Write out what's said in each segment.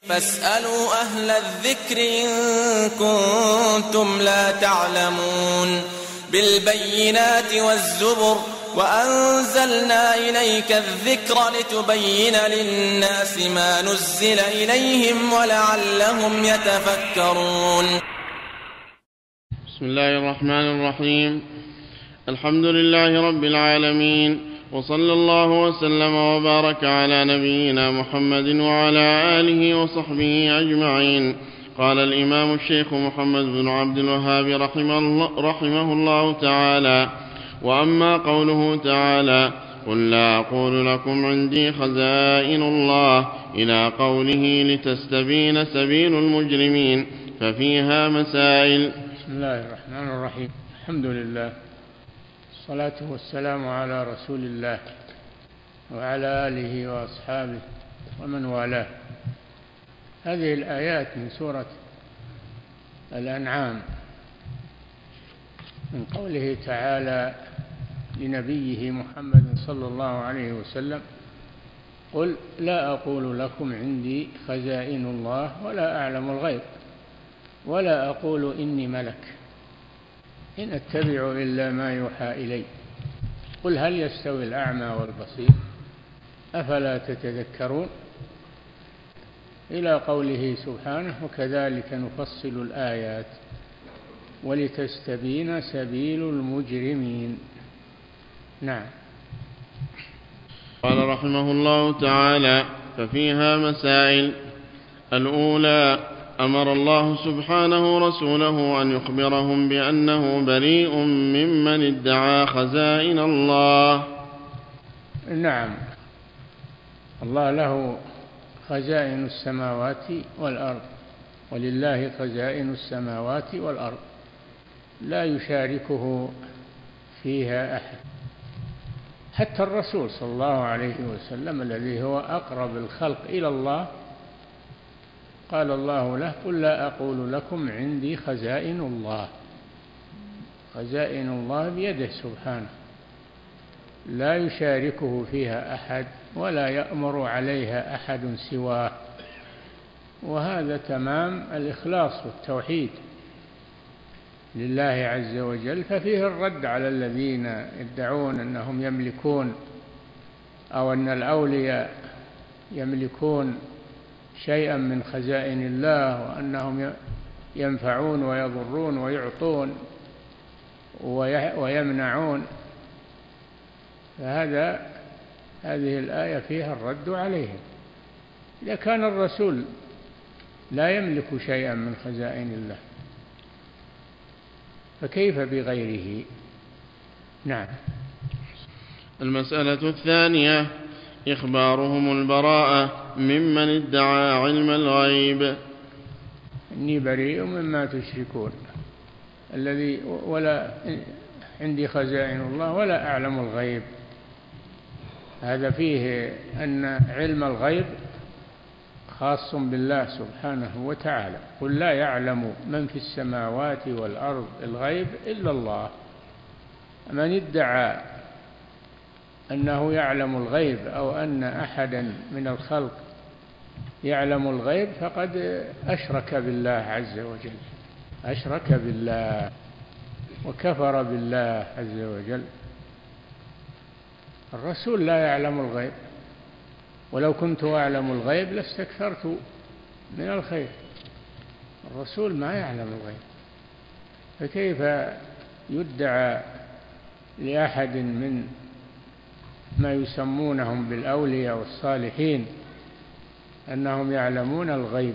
فاسألوا أهل الذكر إن كنتم لا تعلمون بالبينات والزبر وأنزلنا إليك الذكر لتبين للناس ما نزل إليهم ولعلهم يتفكرون. بسم الله الرحمن الرحيم. الحمد لله رب العالمين، وصلى الله وسلم وبارك على نبينا محمد وعلى آله وصحبه أجمعين. قال الإمام الشيخ محمد بن عبد الوهاب رحمه الله تعالى: وأما قوله تعالى: قل لا أقول لكم عندي خزائن الله، إلى قوله لتستبين سبيل المجرمين، ففيها مسائل. بسم الله الرحمن الرحيم. الحمد لله، الصلاة والسلام على رسول الله وعلى آله وأصحابه ومن والاه. هذه الآيات من سورة الأنعام، من قوله تعالى لنبيه محمد صلى الله عليه وسلم: قل لا أقول لكم عندي خزائن الله ولا أعلم الغيب ولا أقول إني ملك إن أتبع إلا ما يوحى إلي قل هل يستوي الأعمى والبصير أفلا تتذكرون، إلى قوله سبحانه: وكذلك نفصل الآيات ولتستبين سبيل المجرمين. نعم. قال رحمه الله تعالى: ففيها مسائل. الأولى: أمر الله سبحانه رسوله أن يخبرهم بأنه بريء ممن ادعى خزائن الله. نعم، الله له خزائن السماوات والأرض، ولله خزائن السماوات والأرض، لا يشاركه فيها أحد، حتى الرسول صلى الله عليه وسلم الذي هو أقرب الخلق إلى الله قال الله له: قل لا أقول لكم عندي خزائن الله. خزائن الله بيده سبحانه، لا يشاركه فيها أحد ولا يأمر عليها أحد سواه، وهذا تمام الإخلاص والتوحيد لله عز وجل. ففيه الرد على الذين يدعون أنهم يملكون، أو أن الأولياء يملكون شيئا من خزائن الله، وأنهم ينفعون ويضرون ويعطون ويمنعون. هذه الآية فيها الرد عليهم. إذا كان الرسول لا يملك شيئا من خزائن الله فكيف بغيره؟ نعم. المسألة الثانية: إخبارهم البراءة ممن ادعى علم الغيب. إني بريء مما تشركون، الذي ولا عندي خزائن الله ولا أعلم الغيب، هذا فيه أن علم الغيب خاص بالله سبحانه وتعالى. قل لا يعلم من في السماوات والأرض الغيب إلا الله. من ادعى أنه يعلم الغيب أو أن أحدا من الخلق يعلم الغيب فقد أشرك بالله عز وجل، أشرك بالله وكفر بالله عز وجل. الرسول لا يعلم الغيب، ولو كنت أعلم الغيب لاستكثرت من الخير. الرسول ما يعلم الغيب، فكيف يدعى لأحد من ما يسمونهم بالأولياء والصالحين أنهم يعلمون الغيب؟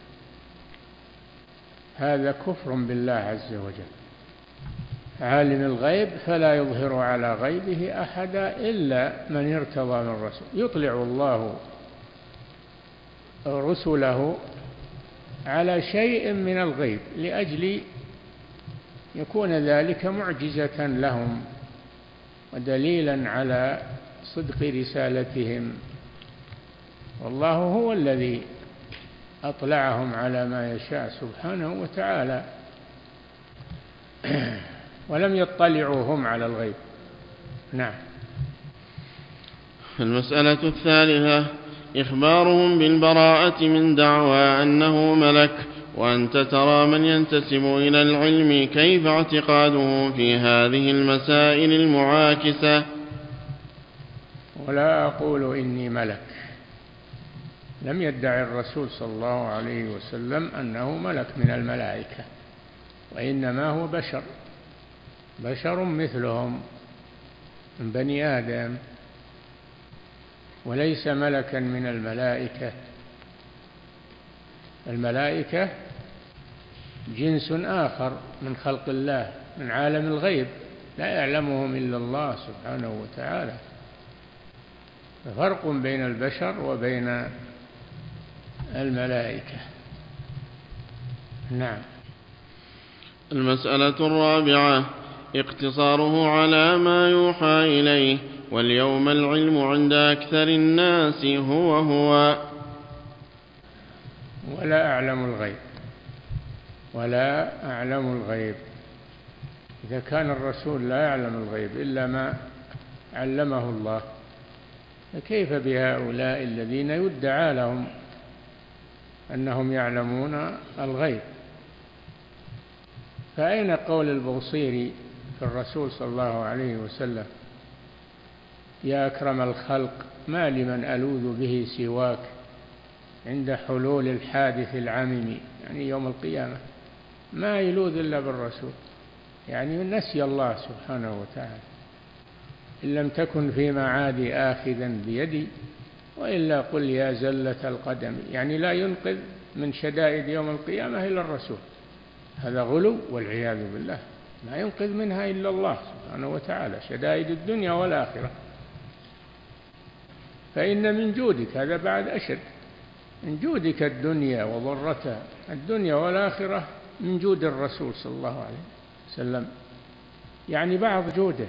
هذا كفر بالله عز وجل. عالم الغيب فلا يظهر على غيبه أحدا إلا من ارتضى من رسول. يطلع الله رسله على شيء من الغيب لأجل يكون ذلك معجزة لهم ودليلا على صدق رسالتهم، والله هو الذي أطلعهم على ما يشاء سبحانه وتعالى، ولم يطلعوا هم على الغيب. نعم. المسألة الثالثة: إخبارهم بالبراءة من دعوى أنه ملك. وأنت ترى من ينتسب إلى العلم كيف اعتقاده في هذه المسائل المعاكسة. ولا أقول إني ملك، لم يدعي الرسول صلى الله عليه وسلم أنه ملك من الملائكة، وإنما هو بشر مثلهم من بني آدم، وليس ملكا من الملائكة. الملائكة جنس آخر من خلق الله، من عالم الغيب لا يعلمهم إلا الله سبحانه وتعالى. فرق بين البشر وبين الملائكة. نعم. المسألة الرابعة اقتصاره على ما يوحى إليه. واليوم العلم عند أكثر الناس هو ولا أعلم الغيب. إذا كان الرسول لا يعلم الغيب إلا ما علمه الله، فكيف بهؤلاء الذين يدعى لهم أنهم يعلمون الغيب؟ فأين قول البوصيري في الرسول صلى الله عليه وسلم: يا أكرم الخلق ما لمن ألوذ به سواك عند حلول الحادث العمم، يعني يوم القيامة ما يلوذ إلا بالرسول، يعني نسي الله سبحانه وتعالى. إن لم تكن في معادي آخذا بيدي وإلا قل يا زلة القدم، يعني لا ينقذ من شدائد يوم القيامة إلا الرسول. هذا غلو والعياذ بالله، ما ينقذ منها إلا الله سبحانه وتعالى، شدائد الدنيا والآخرة. فإن من جودك، هذا بعد أشد، من جودك الدنيا وضرتها، الدنيا والآخرة من جود الرسول صلى الله عليه وسلم، يعني بعض جوده.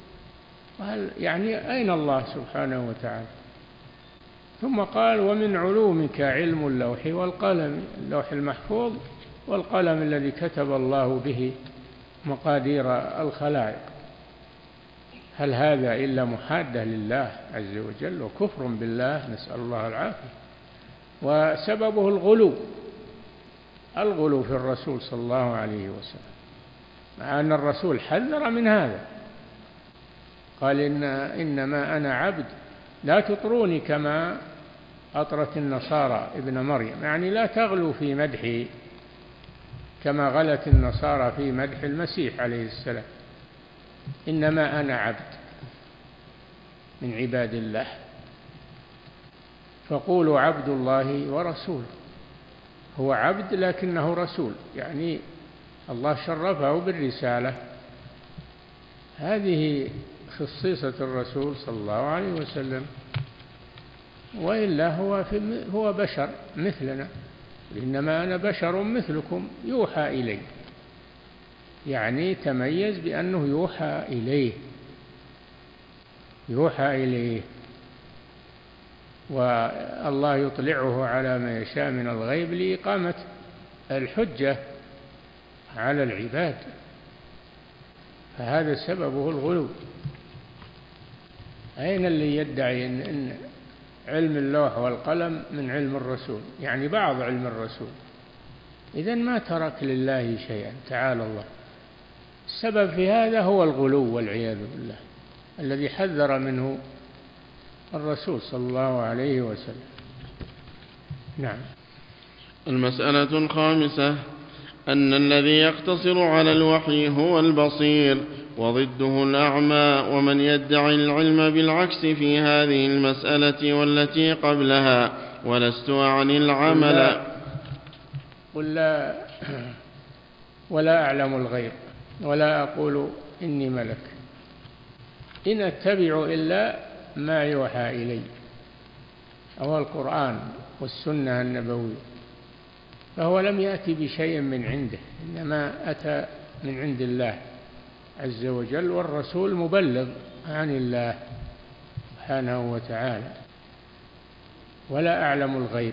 يعني أين الله سبحانه وتعالى؟ ثم قال: ومن علومك علم اللوح والقلم، اللوح المحفوظ والقلم الذي كتب الله به مقادير الخلائق. هل هذا إلا محادة لله عز وجل وكفر بالله، نسأل الله العافية. وسببه الغلو في الرسول صلى الله عليه وسلم، مع أن الرسول حذر من هذا، قال: إنما أنا عبد لا تطروني كما أطرت النصارى ابن مريم، يعني لا تغلوا في مدحه كما غلت النصارى في مدح المسيح عليه السلام. إنما أنا عبد من عباد الله، فقولوا عبد الله ورسوله. هو عبد لكنه رسول، يعني الله شرفه بالرسالة. هذه خصيصة الرسول صلى الله عليه وسلم، وإلا هو بشر مثلنا. إنما أنا بشر مثلكم يوحى إلي، يعني تميز بأنه يوحى إليه، والله يطلعه على ما يشاء من الغيب لإقامة الحجة على العباد، فهذا سببه الغلو. أين اللي يدعي أن علم اللوح والقلم من علم الرسول، يعني بعض علم الرسول؟ إذن ما ترك لله شيئا تعالى الله. السبب في هذا هو الغلو والعياذ بالله، الذي حذر منه الرسول صلى الله عليه وسلم. نعم. المسألة الخامسة أن الذي يقتصر على الوحي هو البصير، وضده الأعمى. ومن يدعي العلم بالعكس في هذه المسألة والتي قبلها. ولست أعني العمل. قل ولا أعلم الغيب ولا أقول إني ملك، إن أتبع إلا ما يوحى إلي، أو القرآن والسنة النبوية. فهو لم يأتي بشيء من عنده، إنما أتى من عند الله عز وجل، والرسول مبلغ عن الله سبحانه وتعالى. ولا أعلم الغيب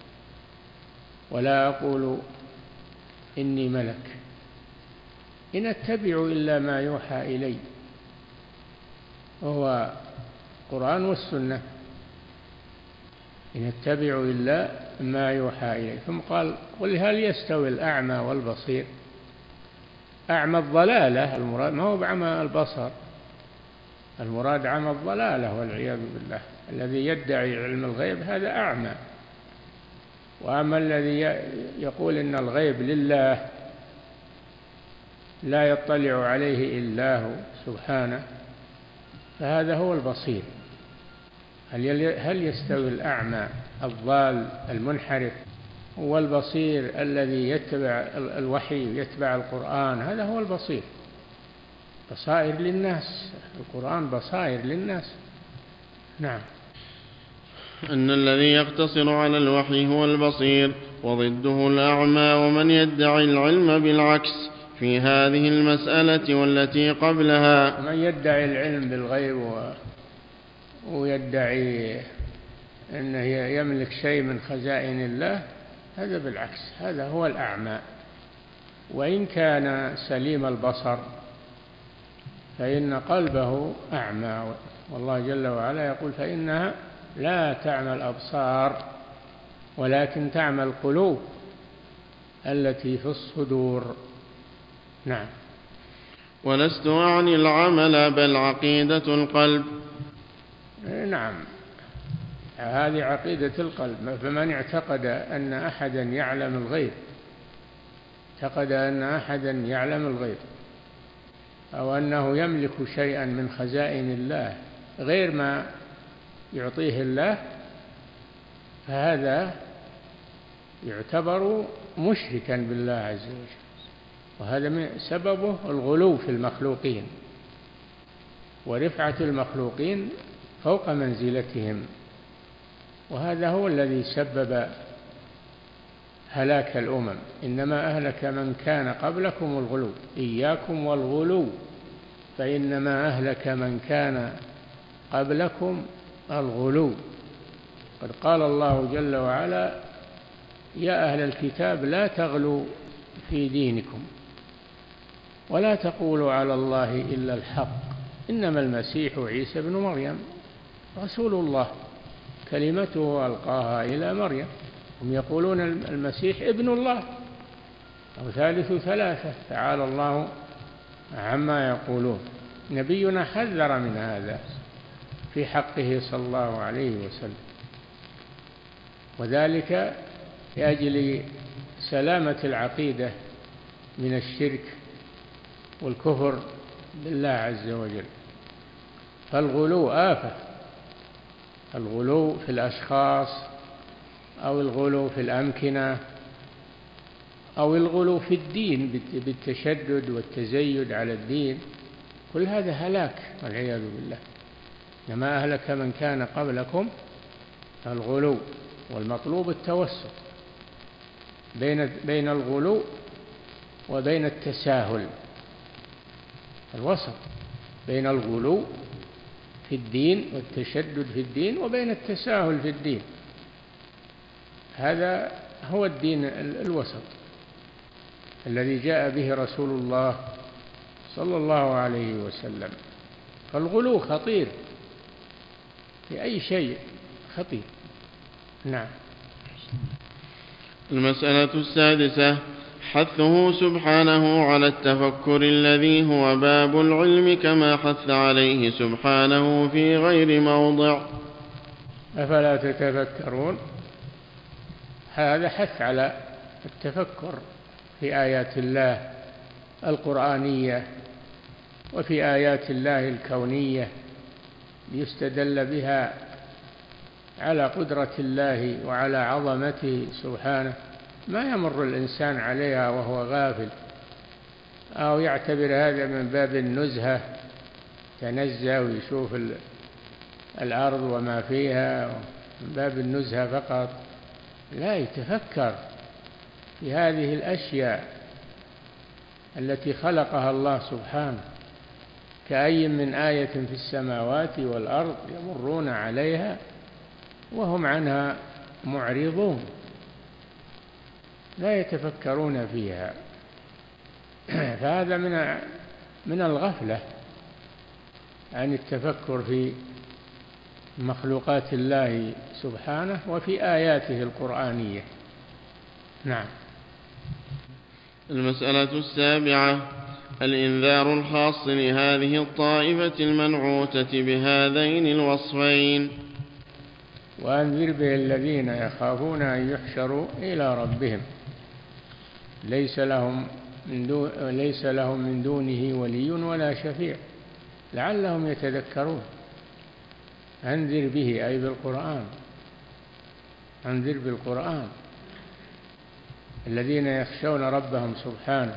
ولا أقول إني ملك، إن أتبع إلا ما يوحى إلي، وهو القرآن والسنة. إن اتبعوا إلا ما يوحى إليه. ثم قال قل هل يستوي الأعمى والبصير. أعمى الضلالة المراد، ما هو بعمى البصر، المراد عمى الضلالة والعياذ بالله. الذي يدعي علم الغيب هذا أعمى. وأما الذي يقول إن الغيب لله لا يطلع عليه إلا هو سبحانه فهذا هو البصير. هل يستوي الأعمى الضال المنحرف والبصير الذي يتبع الوحي يتبع القرآن؟ هذا هو البصير، بصائر للناس، القرآن بصائر للناس. نعم. أن الذي يقتصر على الوحي هو البصير، وضده الأعمى، ومن يدعي العلم بالعكس في هذه المسألة والتي قبلها. من يدعي العلم بالغيب ويدعي أنه يملك شيء من خزائن الله هذا بالعكس، هذا هو الأعمى. وإن كان سليم البصر فإن قلبه أعمى، والله جل وعلا يقول فإنها لا تعمى الأبصار ولكن تعمى القلوب التي في الصدور. نعم. ولست أعني العمل بل عقيدة القلب. نعم، هذه عقيدة القلب. فمن اعتقد أن أحدا يعلم الغيب، اعتقد أن أحدا يعلم الغيب أو أنه يملك شيئا من خزائن الله غير ما يعطيه الله، فهذا يعتبر مشركا بالله عز وجل، وهذا سببه الغلو في المخلوقين ورفعة المخلوقين فوق منزلتهم، وهذا هو الذي سبب هلاك الأمم. إنما أهلك من كان قبلكم الغلو، إياكم والغلو، فإنما أهلك من كان قبلكم الغلو. قد قال الله جل وعلا يا أهل الكتاب لا تغلوا في دينكم ولا تقولوا على الله إلا الحق إنما المسيح عيسى بن مريم رسول الله كلمته ألقاها إلى مريم. هم يقولون المسيح ابن الله أو ثالث ثلاثة، تعالى الله عما يقولون. نبينا حذر من هذا في حقه صلى الله عليه وسلم، وذلك لأجل سلامة العقيدة من الشرك والكفر بالله عز وجل. فالغلو آفة، الغلو في الأشخاص أو الغلو في الأمكنة أو الغلو في الدين بالتشدد والتزيد على الدين، كل هذا هلاك والعياذ بالله. إنما أهلك من كان قبلكم الغلو، والمطلوب التوسط بين الغلو وبين التساهل، الوسط بين الغلو في الدين والتشدد في الدين وبين التساهل في الدين. هذا هو الدين الوسط الذي جاء به رسول الله صلى الله عليه وسلم. فالغلو خطير في أي شيء، خطير. نعم. المسألة السادسة حثه سبحانه على التفكر الذي هو باب العلم كما حث عليه سبحانه في غير موضع. أفلا تتفكرون؟ هذا حث على التفكر في آيات الله القرآنية وفي آيات الله الكونية ليستدل بها على قدرة الله وعلى عظمته سبحانه، ما يمر الإنسان عليها وهو غافل أو يعتبر هذا من باب النزهة، تنزه ويشوف الأرض وما فيها من باب النزهة فقط. لا، يتفكر في هذه الأشياء التي خلقها الله سبحانه. كأي من آية في السماوات والأرض يمرون عليها وهم عنها معرضون، لا يتفكرون فيها. فهذا من الغفلة عن التفكر في مخلوقات الله سبحانه وفي آياته القرآنية. نعم. المسألة السابعة: الإنذار الخاص لهذه الطائفة المنعوتة بهذين الوصفين. وأنذر به الذين يخافون أن يحشروا إلى ربهم ليس لهم من دونه ولي ولا شفيع لعلهم يتذكرون. أنذر به أي بالقرآن، أنذر بالقرآن الذين يخشون ربهم سبحانه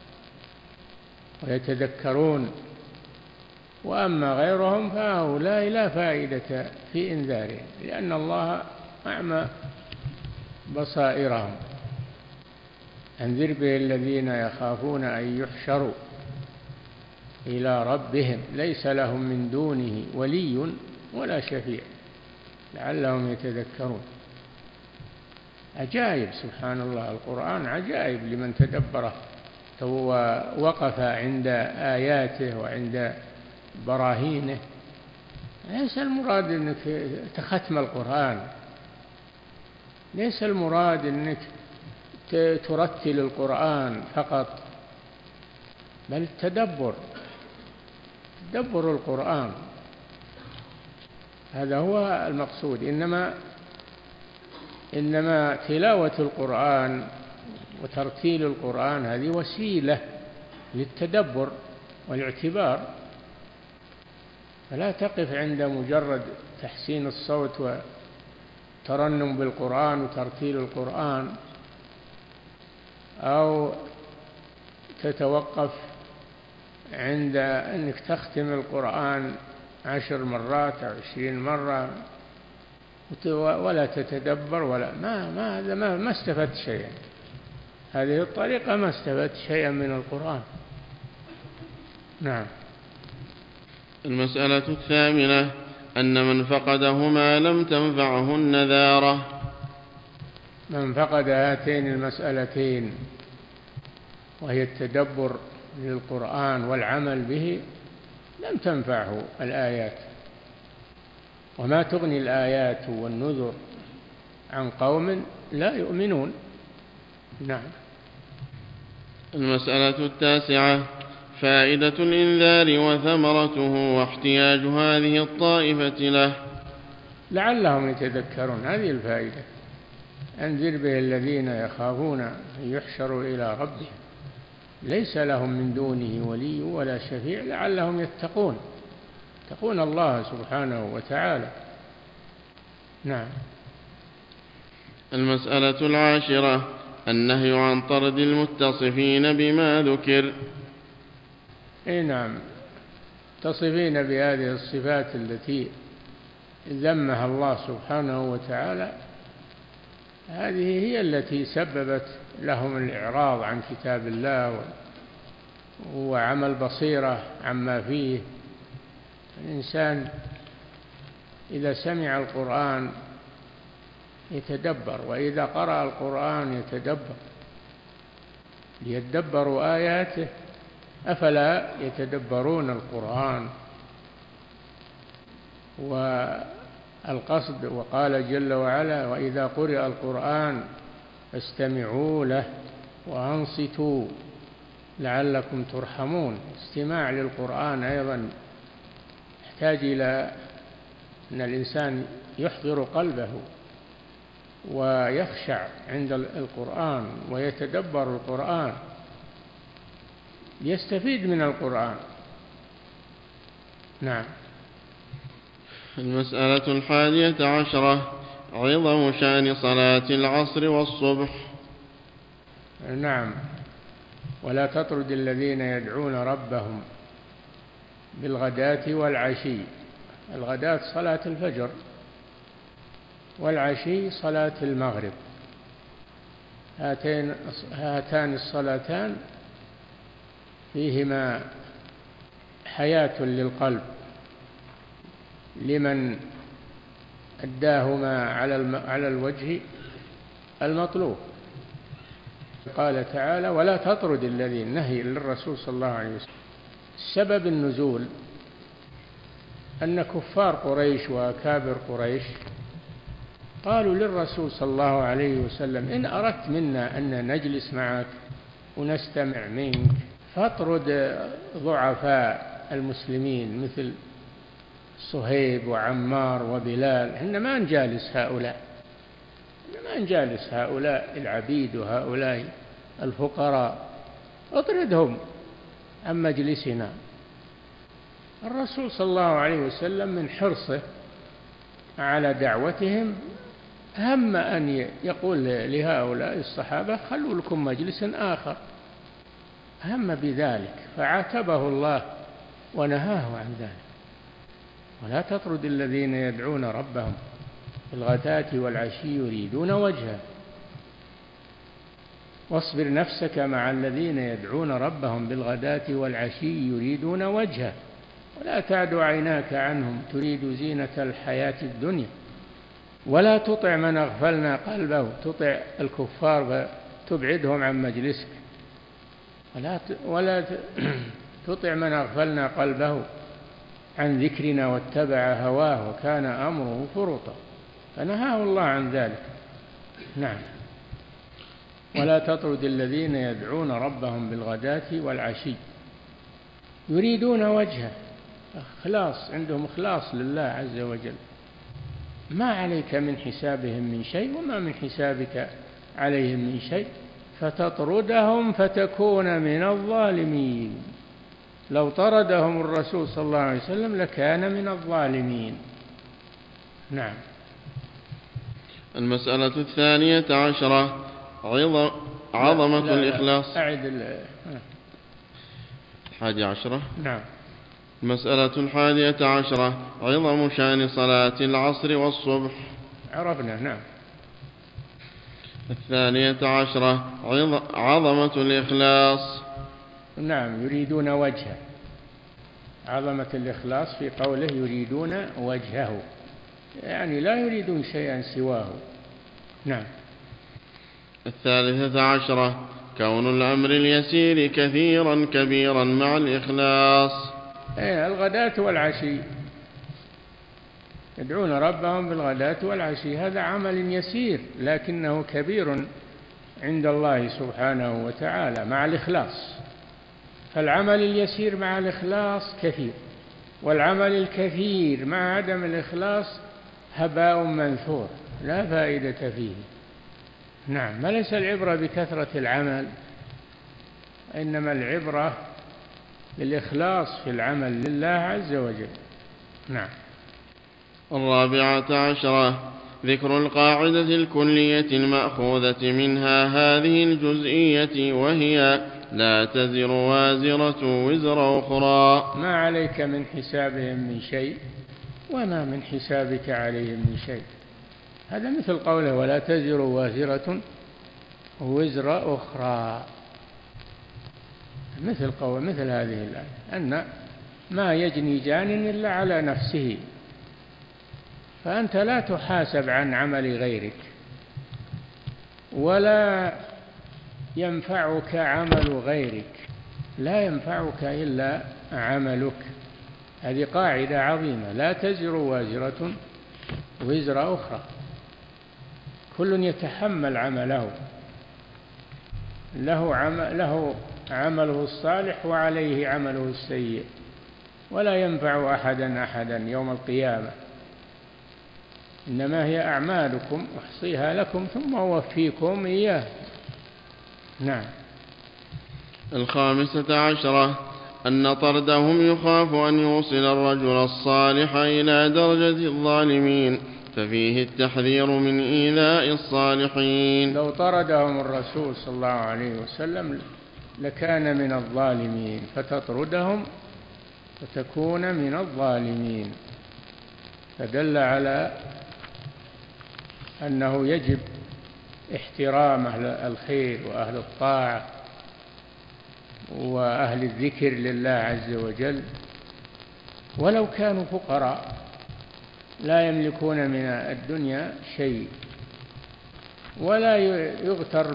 ويتذكرون، وأما غيرهم فهؤلاء لا فائدة في إنذارهم لأن الله أعمى بصائرهم. أنذر به الذين يخافون أن يحشروا إلى ربهم ليس لهم من دونه ولي ولا شفيع لعلهم يتذكرون. عجائب سبحان الله، القرآن عجائب لمن تدبره ووقف عند آياته وعند براهينه. ليس المراد أنك تختم القرآن، ليس المراد أنك ترتل القرآن فقط، بل تدبر القرآن، هذا هو المقصود. إنما تلاوة القرآن وترتيل القرآن هذه وسيلة للتدبر والاعتبار، فلا تقف عند مجرد تحسين الصوت وترنم بالقرآن وترتيل القرآن، أو تتوقف عند أنك تختم القرآن 10 مرات أو 20 مرة ولا تتدبر ولا ما استفدت شيئا. هذه الطريقة ما استفدت شيئا من القرآن. نعم. المسألة الثامنة: أن من فقدهما لم تنفعه النذارة. من فقد هاتين المسألتين وهي التدبر للقرآن والعمل به لم تنفعه الآيات، وما تغني الآيات والنذر عن قوم لا يؤمنون. نعم. المسألة التاسعة: فائدة الإنذار وثمرته واحتياج هذه الطائفة له. لعلهم يتذكرون، هذه الفائدة. أنذر به الذين يخافون أن يحشروا إلى ربهم ليس لهم من دونه ولي ولا شفيع لعلهم يتقون الله سبحانه وتعالى. نعم. المسألة العاشرة: النهي عن طرد المتصفين بما ذكر. نعم، متصفين بهذه الصفات التي ذمها الله سبحانه وتعالى، هذه هي التي سببت لهم الإعراض عن كتاب الله وعمل بصيرة عما فيه. الإنسان إذا سمع القرآن يتدبر، وإذا قرأ القرآن يتدبر، ليتدبروا آياته، أفلا يتدبرون القرآن؟ والقصد، وقال جل وعلا: وإذا قرئ القرآن فاستمعوا له وأنصتوا لعلكم ترحمون. استماع للقرآن أيضا يحتاج إلى أن الإنسان يحضر قلبه ويخشع عند القرآن ويتدبر القرآن يستفيد من القرآن. نعم. المسألة 11: عظم شأن صلاة العصر والصبح. نعم. ولا تطرد الذين يدعون ربهم بالغداة والعشي. الغداة صلاة الفجر، والعشي صلاة المغرب. هاتان الصلاتان فيهما حياة للقلب لمن أداهما على الوجه المطلوب. قال تعالى: ولا تطرد الذين، نهي للرسول صلى الله عليه وسلم. سبب النزول أن كفار قريش وأكابر قريش قالوا للرسول صلى الله عليه وسلم: إن أردت منا أن نجلس معك ونستمع منك فاطرد ضعفاء المسلمين مثل صهيب وعمار وبلال، إحنا ما نجالس هؤلاء العبيد وهؤلاء الفقراء، اطردهم عن مجلسنا. الرسول صلى الله عليه وسلم من حرصه على دعوتهم هم أن يقول لهؤلاء الصحابة: خلوا لكم مجلس آخر، هم بذلك فعاتبه الله ونهاه عن ذلك: ولا تطرد الذين يدعون ربهم بالغداة والعشي يريدون وجهه واصبر نفسك مع الذين يدعون ربهم بالغداة والعشي يريدون وجهه ولا تعد عيناك عنهم تريد زينة الحياة الدنيا ولا تطع من أغفلنا قلبه، تطع الكفار فتبعدهم عن مجلسك، ولا تطع من أغفلنا قلبه عن ذكرنا واتبع هواه وكان أمره فرطا، فنهاه الله عن ذلك. نعم. ولا تطرد الذين يدعون ربهم بالغداة والعشي يريدون وجهه، إخلاص، عندهم إخلاص لله عز وجل، ما عليك من حسابهم من شيء وما من حسابك عليهم من شيء، فتطردهم فتكون من الظالمين. لو طردهم الرسول صلى الله عليه وسلم لكان من الظالمين. نعم. المسألة 12 عظمة الإخلاص. أعد 11. نعم. المسألة 11 عظم شأن صلاة العصر والصبح. عرفنا. نعم. 12 عظمة الإخلاص. نعم، يريدون وجهه، عظمة الإخلاص في قوله يريدون وجهه، يعني لا يريدون شيئا سواه. نعم. 13 كون الأمر اليسير كثيرا كبيرا مع الإخلاص. الغداة والعشي، يدعون ربهم بالغداة والعشي، هذا عمل يسير لكنه كبير عند الله سبحانه وتعالى مع الإخلاص. فالعمل اليسير مع الإخلاص كثير، والعمل الكثير مع عدم الإخلاص هباء منثور لا فائدة فيه. نعم. ما ليس العبرة بكثرة العمل، إنما العبرة بالإخلاص في العمل لله عز وجل. نعم. 14 ذكر القاعدة الكلية المأخوذة منها هذه الجزئية، وهي لا تزر وازرة وزر أخرى. ما عليك من حسابهم من شيء وما من حسابك عليهم من شيء، هذا مثل قوله ولا تزر وازرة وزر أخرى، مثل هذه الآية، أن ما يجني جان إلا على نفسه، فأنت لا تحاسب عن عمل غيرك ولا ينفعك عمل غيرك، لا ينفعك إلا عملك. هذه قاعدة عظيمة، لا تزر وازرة وزر أخرى، كل يتحمل عمله، له عمله الصالح وعليه عمله السيء، ولا ينفع أحدا يوم القيامة، إنما هي أعمالكم أحصيها لكم ثم أوفيكم إياه. نعم. 15 أن طردهم يخاف أن يوصل الرجل الصالح إلى درجة الظالمين، ففيه التحذير من إيذاء الصالحين. لو طردهم الرسول صلى الله عليه وسلم لكان من الظالمين، فتطردهم فتكون من الظالمين، فدل على أنه يجب احترام أهل الخير وأهل الطاعة وأهل الذكر لله عز وجل، ولو كانوا فقراء لا يملكون من الدنيا شيء، ولا يغتر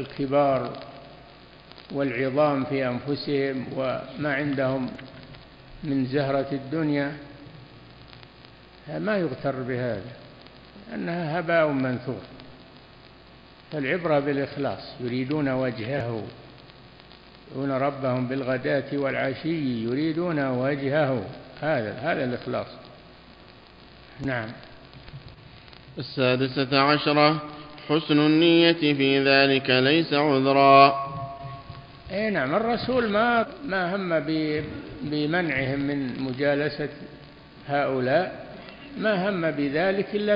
بالكبار والعظام في أنفسهم وما عندهم من زهرة الدنيا ما يغتر بهذا، أنها هباء منثور. فالعبرة بالإخلاص، يريدون وجهه، يدعون ربهم بالغداة والعشي يريدون وجهه، هذا الإخلاص. نعم. 16 حسن النية في ذلك ليس عذرا. أي نعم، الرسول ما هم بمنعهم من مجالسة هؤلاء، ما هم بذلك إلا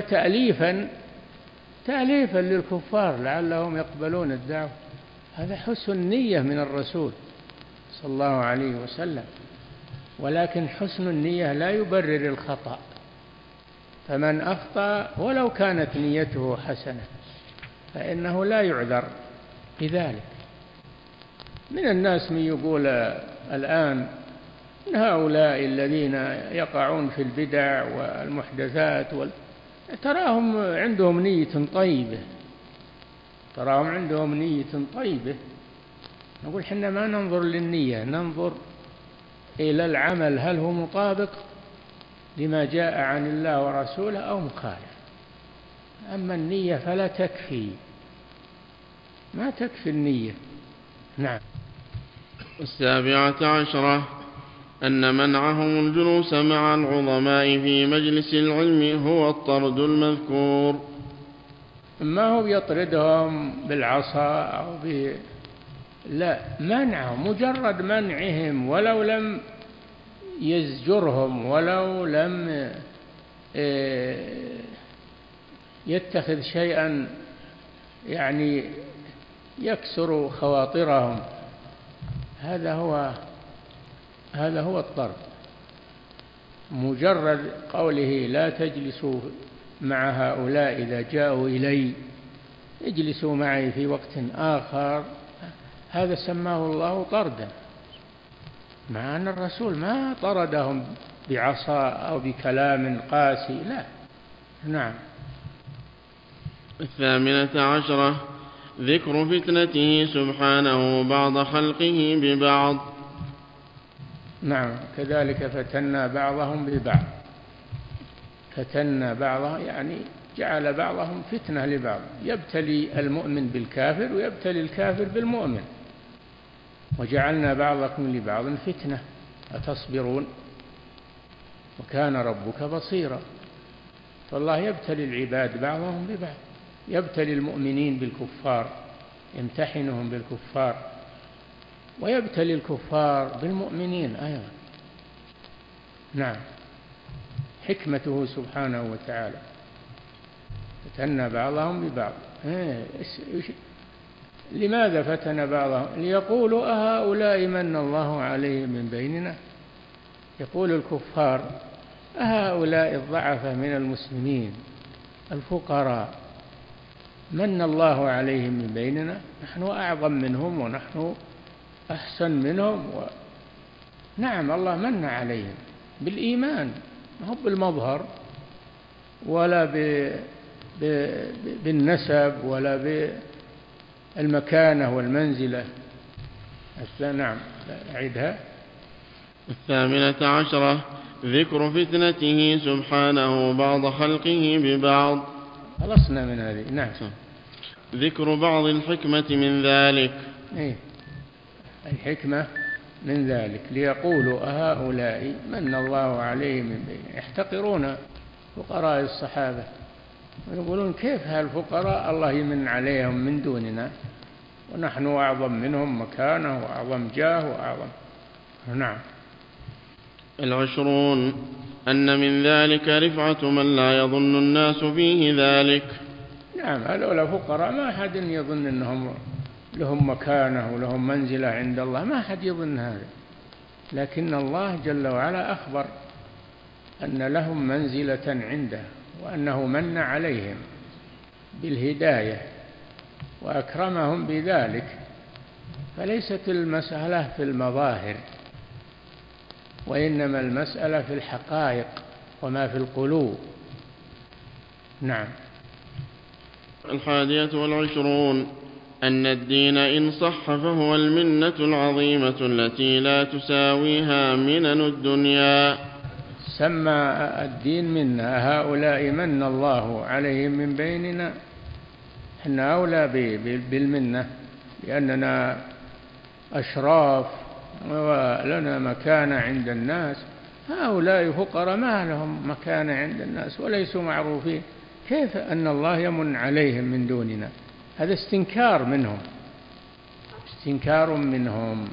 تأليفا للكفار لعلهم يقبلون الدعوة. هذا حسن نية من الرسول صلى الله عليه وسلم. ولكن حسن النية لا يبرر الخطأ، فمن أخطأ ولو كانت نيته حسنة فإنه لا يعذر بذلك. من الناس من يقول الآن من هؤلاء الذين يقعون في البدع والمحدثات تراهم عندهم نية طيبة، نقول حنا ما ننظر للنية، ننظر إلى العمل، هل هو مطابق لما جاء عن الله ورسوله أو مخالف. أما النية فلا تكفي، ما تكفي النية. نعم. 17 أن منعهم الجلوس مع العظماء في مجلس العلم هو الطرد المذكور. ما هو يطردهم بالعصا أو لا، منعهم، مجرد منعهم ولو لم يزجرهم، ولو لم يتخذ شيئا يعني يكسر خواطرهم، هذا هو الطرد. مجرد قوله لا تجلسوا مع هؤلاء إذا جاءوا إلي، اجلسوا معي في وقت آخر، هذا سماه الله طردا، مع أن الرسول ما طردهم بعصا أو بكلام قاسي، لا. نعم. 18 ذكر فتنته سبحانه بعض خلقه ببعض. نعم، كذلك فتنا بعضهم ببعض، فتنا بعضهم يعني جعل بعضهم فتنة لبعض، يبتلي المؤمن بالكافر ويبتلي الكافر بالمؤمن، وجعلنا بعضكم لبعض فتنة أتصبرون وكان ربك بصيرا. فالله يبتلي العباد بعضهم ببعض، يبتلي المؤمنين بالكفار، يمتحنهم بالكفار، ويبتلي الكفار بالمؤمنين أيضا. نعم، حكمته سبحانه وتعالى. فتنا بعضهم ببعض. لماذا فتن بعضهم؟ ليقولوا أهؤلاء من الله عليهم من بيننا. يقول الكفار أهؤلاء الضعفاء من المسلمين الفقراء من الله عليهم من بيننا، نحن أعظم منهم ونحن أحسن منهم نعم، الله من عليهم بالإيمان، ما هو بالمظهر ولا بالنسب ولا بالمكانة والمنزلة. نعم، أعيدها. 18 ذكر فتنته سبحانه بعض خلقه ببعض. خلصنا من هذه. نعم. ذكر بعض الحكمة من ذلك. الحكمة من ذلك ليقولوا أهؤلاء من الله عليهم من بين، يحتقرون فقراء الصحابة ويقولون كيف هالفقراء الله يمن عليهم من دوننا ونحن أعظم منهم مكانة وأعظم جاه وأعظم. نعم. 20 أن من ذلك رفعة من لا يظن الناس فيه ذلك. نعم، هؤلاء فقراء ما أحد يظن أنهم لهم مكانة ولهم منزلة عند الله، ما أحد يظن هذا، لكن الله جل وعلا أخبر أن لهم منزلة عنده وأنه من عليهم بالهداية وأكرمهم بذلك. فليست المسألة في المظاهر، وإنما المسألة في الحقائق وما في القلوب. نعم. 21 أن الدين إن صح فهو المنة العظيمة التي لا تساويها منن الدنيا. سمى الدين منا، هؤلاء من الله عليهم من بيننا، احنا أولى بالمنة لأننا أشراف ولنا مكانة عند الناس. هؤلاء فقراء ما لهم مكانة عند الناس وليسوا معروفين، كيف أن الله يمن عليهم من دوننا؟ هذا استنكار منهم، استنكار منهم.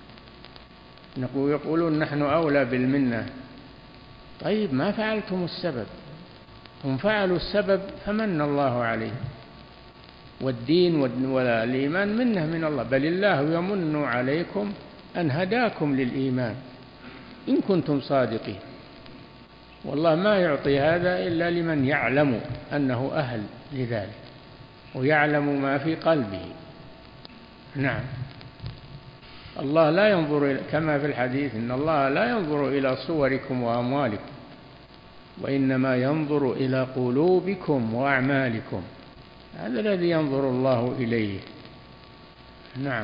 يقولون نحن أولى بالمنة. طيب ما فعلتم السبب، هم فعلوا السبب فمن الله عليهم. والدين والإيمان منه من الله، بل الله يمن عليكم أن هداكم للإيمان إن كنتم صادقين. والله ما يعطي هذا إلا لمن يعلم أنه أهل لذلك ويعلم ما في قلبه. نعم. الله لا ينظر كما في الحديث إن الله لا ينظر إلى صوركم وأموالكم وإنما ينظر إلى قلوبكم وأعمالكم، هذا الذي ينظر الله إليه. نعم.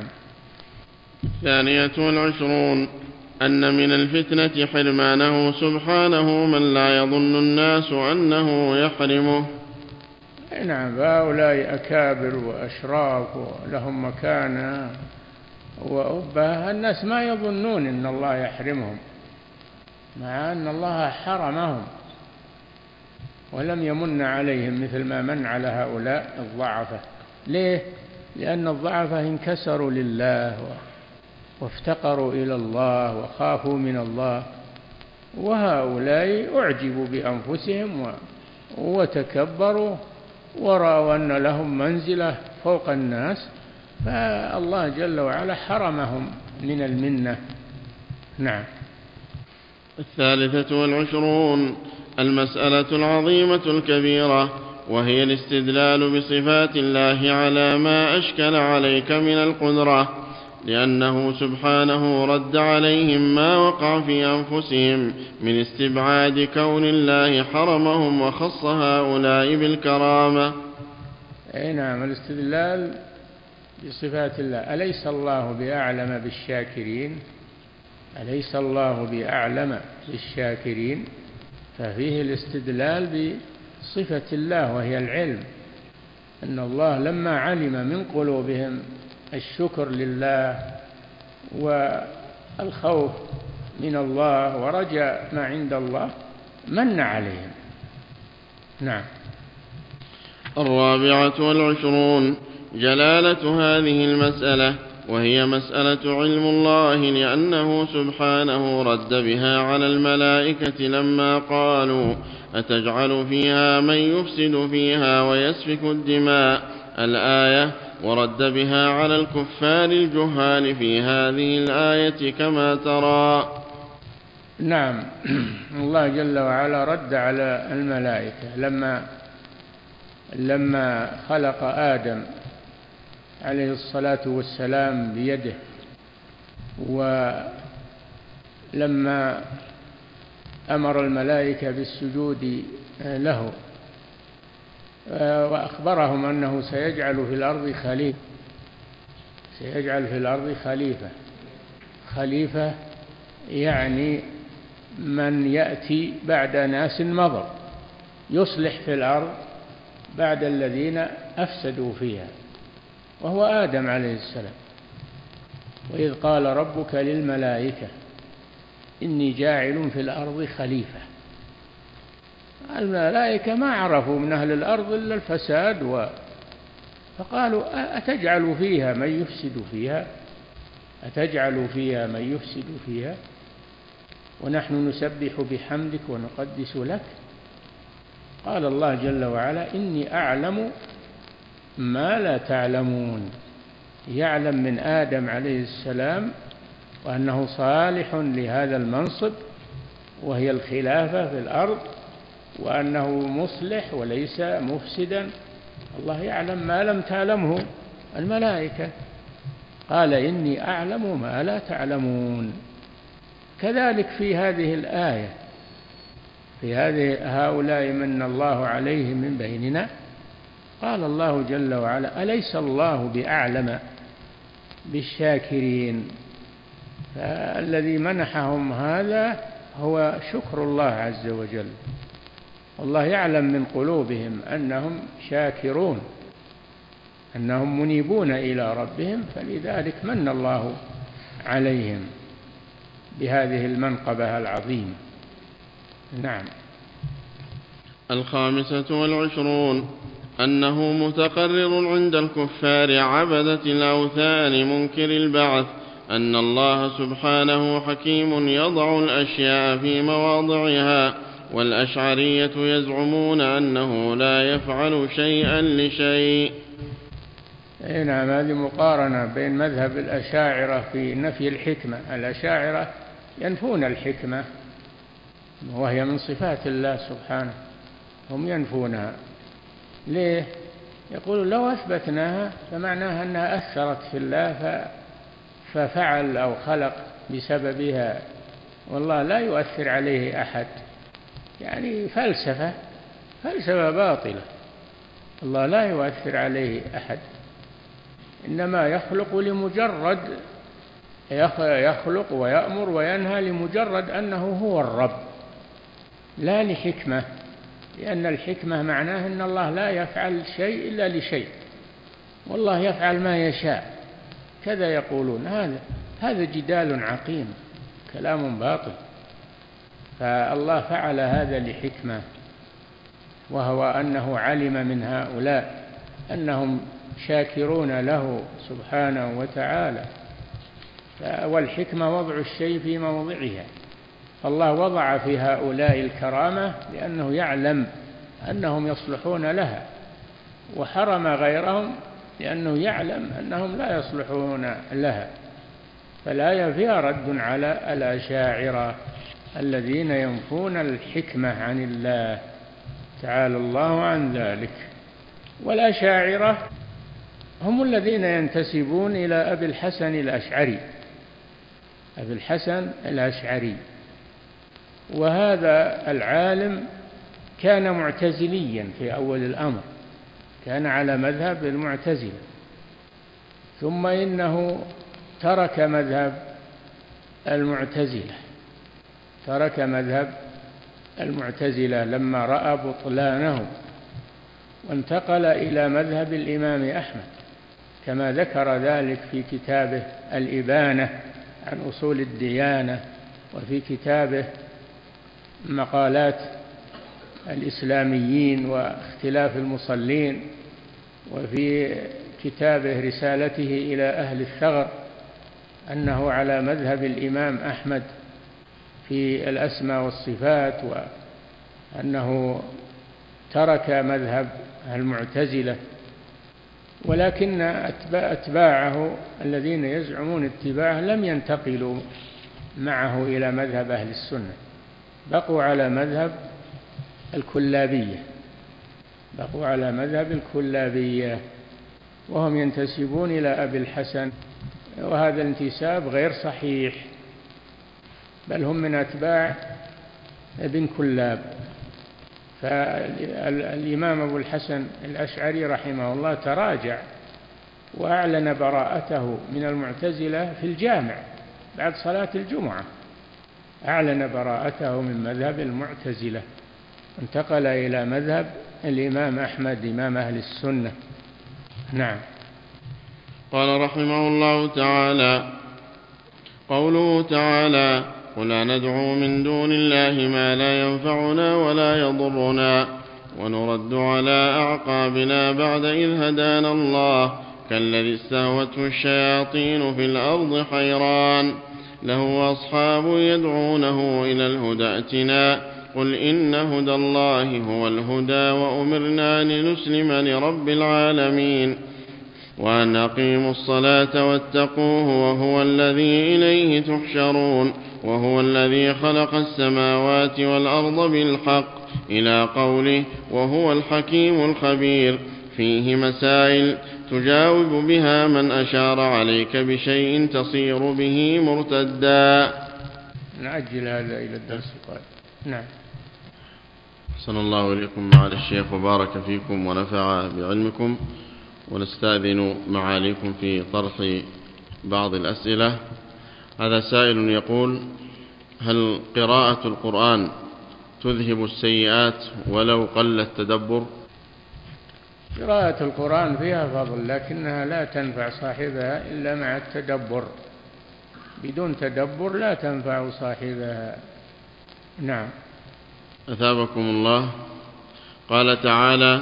22 أن من الفتنة حرمانه سبحانه من لا يظن الناس أنه يحرمه. نعم، هؤلاء أكابر وأشراف ولهم مكانة وأبه، الناس ما يظنون أن الله يحرمهم مع أن الله حرمهم ولم يمن عليهم مثل ما من على هؤلاء الضعفة. ليه؟ لأن الضعفة انكسروا لله وافتقروا إلى الله وخافوا من الله، وهؤلاء أعجبوا بأنفسهم وتكبروا ورأوا أن لهم منزلة فوق الناس، فالله جل وعلا حرمهم من المنة. نعم. 23 المسألة العظيمة الكبيرة، وهي الاستدلال بصفات الله على ما أشكل عليك من القدرة، لأنه سبحانه رد عليهم ما وقع في أنفسهم من استبعاد كون الله حرمهم وخص هؤلاء بالكرامة. نعم، الاستدلال بصفات الله. أليس الله بأعلم بالشاكرين؟ أليس الله بأعلم بالشاكرين؟ ففيه الاستدلال بصفة الله وهي العلم، أن الله لما علم من قلوبهم الشكر لله والخوف من الله ورجاء ما عند الله من عليهم. نعم. 24 جلالة هذه المسألة، وهي مسألة علم الله، لأنه سبحانه رد بها على الملائكة لما قالوا أتجعل فيها من يفسد فيها ويسفك الدماء الآية، ورد بها على الكفار الجهال في هذه الآية كما ترى. نعم، الله جل وعلا رد على الملائكة لما خلق آدم عليه الصلاة والسلام بيده، ولما أمر الملائكة بالسجود له وأخبرهم أنه سيجعل في الأرض خليفة يعني من يأتي بعد ناس مضوا يصلح في الأرض بعد الذين أفسدوا فيها، وهو آدم عليه السلام. وإذ قال ربك للملائكة إني جاعل في الأرض خليفة. الملائكة ما عرفوا من أهل الأرض إلا الفساد فقالوا أتجعل فيها من يفسد فيها ونحن نسبح بحمدك ونقدس لك. قال الله جل وعلا إني أعلم ما لا تعلمون. يعلم من آدم عليه السلام وأنه صالح لهذا المنصب وهي الخلافة في الأرض، وأنه مصلح وليس مفسدا. الله يعلم ما لم تعلمه الملائكة. قال إني أعلم ما لا تعلمون. كذلك في هذه الآية، في هؤلاء من الله عليهم من بيننا قال الله جل وعلا: أليس الله بأعلم بالشاكرين؟ فالذي منحهم هذا هو شكر الله عز وجل. الله يعلم من قلوبهم أنهم شاكرون، أنهم منيبون إلى ربهم، فلذلك من الله عليهم بهذه المنقبة العظيمة. نعم. 25 أنه متقرر عند الكفار عبدة الأوثان منكر البعث أن الله سبحانه حكيم يضع الأشياء في مواضعها، والأشعرية يزعمون أنه لا يفعل شيئا لشيء. نعم، هذه مقارنة بين مذهب الأشاعرة في نفي الحكمة. الأشاعرة ينفون الحكمة وهي من صفات الله سبحانه، هم ينفونها. ليه؟ يقولون لو أثبتناها فمعناها أنها أثرت في الله ففعل أو خلق بسببها، والله لا يؤثر عليه أحد. يعني فلسفة باطلة. الله لا يؤثر عليه أحد، إنما يخلق لمجرد يخلق ويأمر وينهى لمجرد أنه هو الرب، لا لحكمة، لأن الحكمة معناه أن الله لا يفعل شيء إلا لشيء، والله يفعل ما يشاء. كذا يقولون. هذا جدال عقيم، كلام باطل. فالله فعل هذا لحكمة، وهو أنه علم من هؤلاء أنهم شاكرون له سبحانه وتعالى، والحكمة وضع الشيء في موضعها. الله وضع في هؤلاء الكرامة لأنه يعلم أنهم يصلحون لها، وحرم غيرهم لأنه يعلم أنهم لا يصلحون لها. فالآية فيها رد على الأشاعرة الذين ينفون الحكمة عن الله، تعالى الله عن ذلك. والأشاعرة هم الذين ينتسبون إلى أبي الحسن الأشعري. أبي الحسن الأشعري، وهذا العالم كان معتزليا في أول الأمر، كان على مذهب المعتزلة، ثم إنه ترك مذهب المعتزلة لما رأى بطلانه، وانتقل إلى مذهب الإمام أحمد، كما ذكر ذلك في كتابه الإبانة عن أصول الديانة، وفي كتابه مقالات الإسلاميين واختلاف المصلين، وفي كتابه رسالته إلى أهل الثغر أنه على مذهب الإمام أحمد في الأسماء والصفات، وأنه ترك مذهب المعتزلة. ولكن أتباعه الذين يزعمون اتباعه لم ينتقلوا معه إلى مذهب أهل السنة، بقوا على مذهب الكلابية، وهم ينتسبون إلى أبي الحسن، وهذا الانتساب غير صحيح، بل هم من أتباع ابن كلاب. فالإمام أبو الحسن الأشعري رحمه الله تراجع وأعلن براءته من المعتزلة في الجامع بعد صلاة الجمعة، أعلن براءته من مذهب المعتزلة، انتقل إلى مذهب الإمام أحمد إمام أهل السنة. نعم. قال رحمه الله تعالى: قوله تعالى: قل ندعو من دون الله ما لا ينفعنا ولا يضرنا ونرد على أعقابنا بعد إذ هدانا الله كالذي استهوته الشياطين في الأرض حيران له أصحاب يدعونه إلى الهدى ائتنا قل إن هدى الله هو الهدى وأمرنا لنسلم لرب العالمين وأن أقيموا الصلاة واتقوه وهو الذي إليه تحشرون وهو الذي خلق السماوات والأرض بالحق إلى قوله وهو الحكيم الخبير. فيه مسائل تجاوب بها من أشار عليك بشيء تصير به مرتدا. نعجل هذا إلى الدرس القادم. نعم. أحسن الله إليكم معالي الشيخ وبارك فيكم ونفع بعلمكم. ونستأذن معاليكم في طرح بعض الأسئلة. هذا سائل يقول: هل قراءة القرآن تذهب السيئات ولو قل التدبر؟ قراءة القرآن فيها فضل، لكنها لا تنفع صاحبها إلا مع التدبر، بدون تدبر لا تنفع صاحبها. نعم. أثابكم الله. قال تعالى: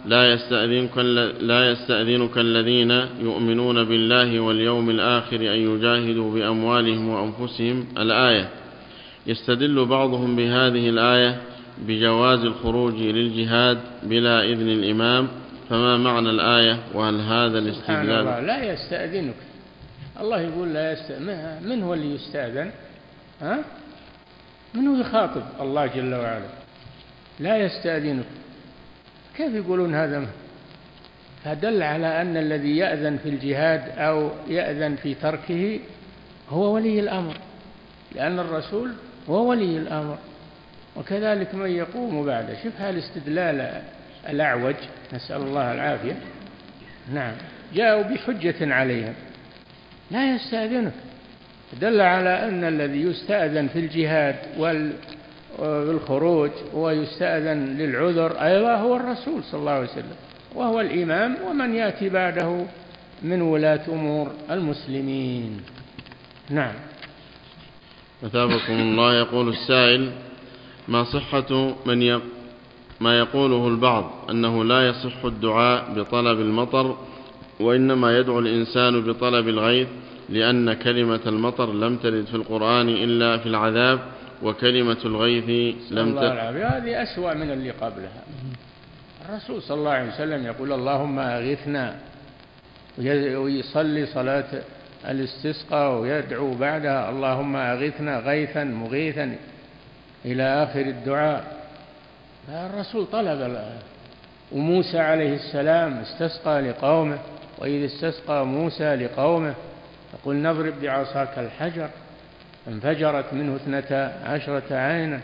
لا يستأذنك الذين يؤمنون بالله واليوم الآخر أن يجاهدوا بأموالهم وأنفسهم. الآية. يستدل بعضهم بهذه الآية بجواز الخروج للجهاد بلا إذن الإمام، فما معنى الآية وهل هذا الاستدلال؟ الله لا يستأذنك، الله يقول لا يستأذن. من هو اللي يستأذن؟ من هو يخاطب الله جل وعلا؟ لا يستأذنك، كيف يقولون هذا؟ فدل على أن الذي يأذن في الجهاد أو يأذن في تركه هو ولي الأمر، لأن الرسول هو ولي الأمر، وكذلك من يقوم بعده. شوف هالاستدلال الأعوج، نسأل الله العافية. نعم، جاءوا بحجة عليهم. لا يستأذنك دل على أن الذي يستأذن في الجهاد والخروج ويستأذن للعذر أيضا هو الرسول صلى الله عليه وسلم، وهو الإمام، ومن يأتي بعده من ولاة أمور المسلمين. نعم. أثابكم الله. يقول السائل: ما صحة ما يقوله البعض أنه لا يصح الدعاء بطلب المطر، وإنما يدعو الإنسان بطلب الغيث، لأن كلمة المطر لم ترد في القرآن إلا في العذاب، وكلمة الغيث لم ترد. هذه أسوأ من اللي قبلها. الرسول صلى الله عليه وسلم يقول: اللهم أغثنا، ويصلي صلاة الاستسقاء ويدعو بعدها: اللهم أغثنا غيثا مغيثا إلى آخر الدعاء. الرسول طلب. وموسى عليه السلام استسقى لقومه، وإذ استسقى موسى لقومه يقول: نضرب بعصاك الحجر انفجرت منه 12 عينا.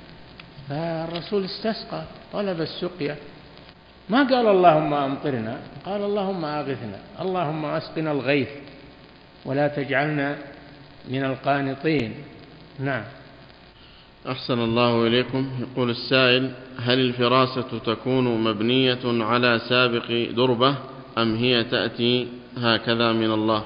فالرسول استسقى، طلب السقيا، ما قال اللهم أمطرنا، قال اللهم أغثنا، اللهم أسقنا الغيث ولا تجعلنا من القانطين. نعم. أحسن الله إليكم. يقول السائل: هل الفراسة تكون مبنية على سابق دربة أم هي تأتي هكذا من الله؟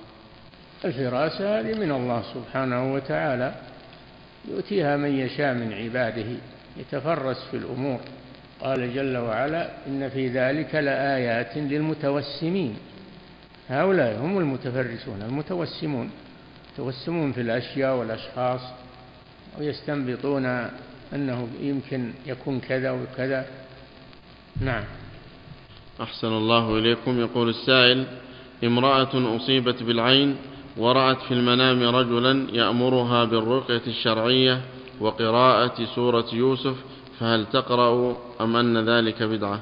الفراسة هذه من الله سبحانه وتعالى، يؤتيها من يشاء من عباده، يتفرس في الأمور. قال جل وعلا: إن في ذلك لآيات للمتوسمين. هؤلاء هم المتفرسون، المتوسمون، يتوسمون في الأشياء والأشخاص، ويستنبطون أنه يمكن يكون كذا وكذا. نعم. أحسن الله إليكم. يقول السائل: امرأة أصيبت بالعين ورأت في المنام رجلا يأمرها بالرقية الشرعية وقراءة سورة يوسف، فهل تقرأ أم أن ذلك بدعة؟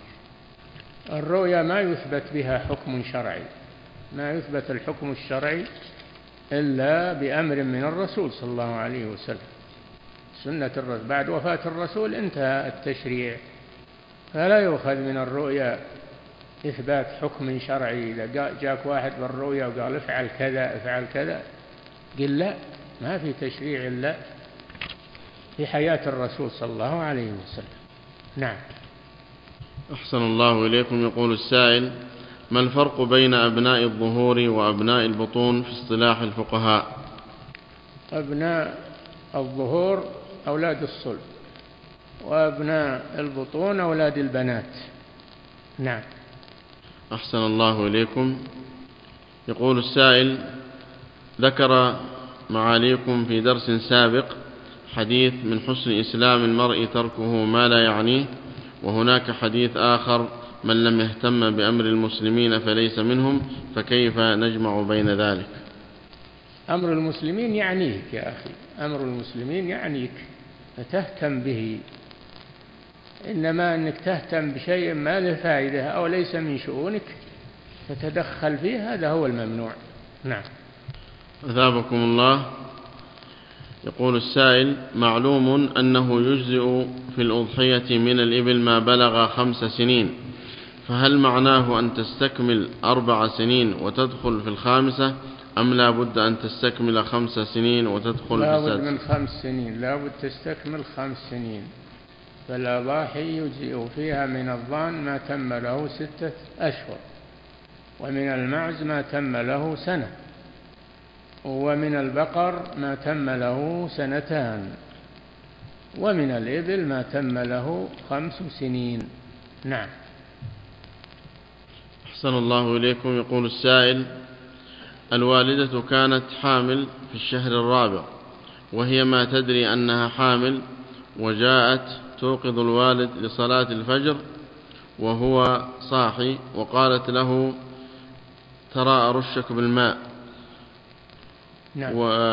الرؤيا ما يثبت بها حكم شرعي، ما يثبت الحكم الشرعي إلا بأمر من الرسول صلى الله عليه وسلم. سنة الرسول بعد وفاة الرسول انتهى التشريع، فلا يؤخذ من الرؤيا إثبات حكم شرعي. إذا جاك واحد بالرؤيا وقال افعل كذا افعل كذا، قل لا، ما في تشريع إلا في حياة الرسول صلى الله عليه وسلم. نعم. أحسن الله إليكم. يقول السائل: ما الفرق بين أبناء الظهور وأبناء البطون في اصطلاح الفقهاء؟ أبناء الظهور أولاد الصلب، وأبناء البطون أولاد البنات. نعم. أحسن الله إليكم. يقول السائل: ذكر معاليكم في درس سابق حديث من حسن إسلام المرء تركه ما لا يعنيه، وهناك حديث آخر: من لم يهتم بأمر المسلمين فليس منهم، فكيف نجمع بين ذلك؟ أمر المسلمين يعنيك يا أخي، أمر المسلمين يعنيك فتهتم به، إنما أنك تهتم بشيء ما له فائدة أو ليس من شؤونك تتدخل فيه، هذا هو الممنوع. نعم. أثابكم الله. يقول السائل: معلوم أنه يجزئ في الأضحية من الإبل ما بلغ 5 سنين، فهل معناه أن تستكمل 4 سنين وتدخل في 5، أم لا بد أن تستكمل 5 سنين وتدخل في 6؟ لا بد من 5 سنين، لا بد تستكمل 5 سنين. فالأضاحي يجزئ فيها من الضان ما تم له 6 أشهر، ومن المعز ما تم له 1 سنة، ومن البقر ما تم له 2 سنين، ومن الإبل ما تم له 5 سنين. نعم. أحسن الله إليكم. يقول السائل: الوالدة كانت حامل في الشهر الرابع، وهي ما تدري أنها حامل، وجاءت توقظ الوالد لصلاة الفجر وهو صاحي، وقالت له: ترى أرشك بالماء. نعم.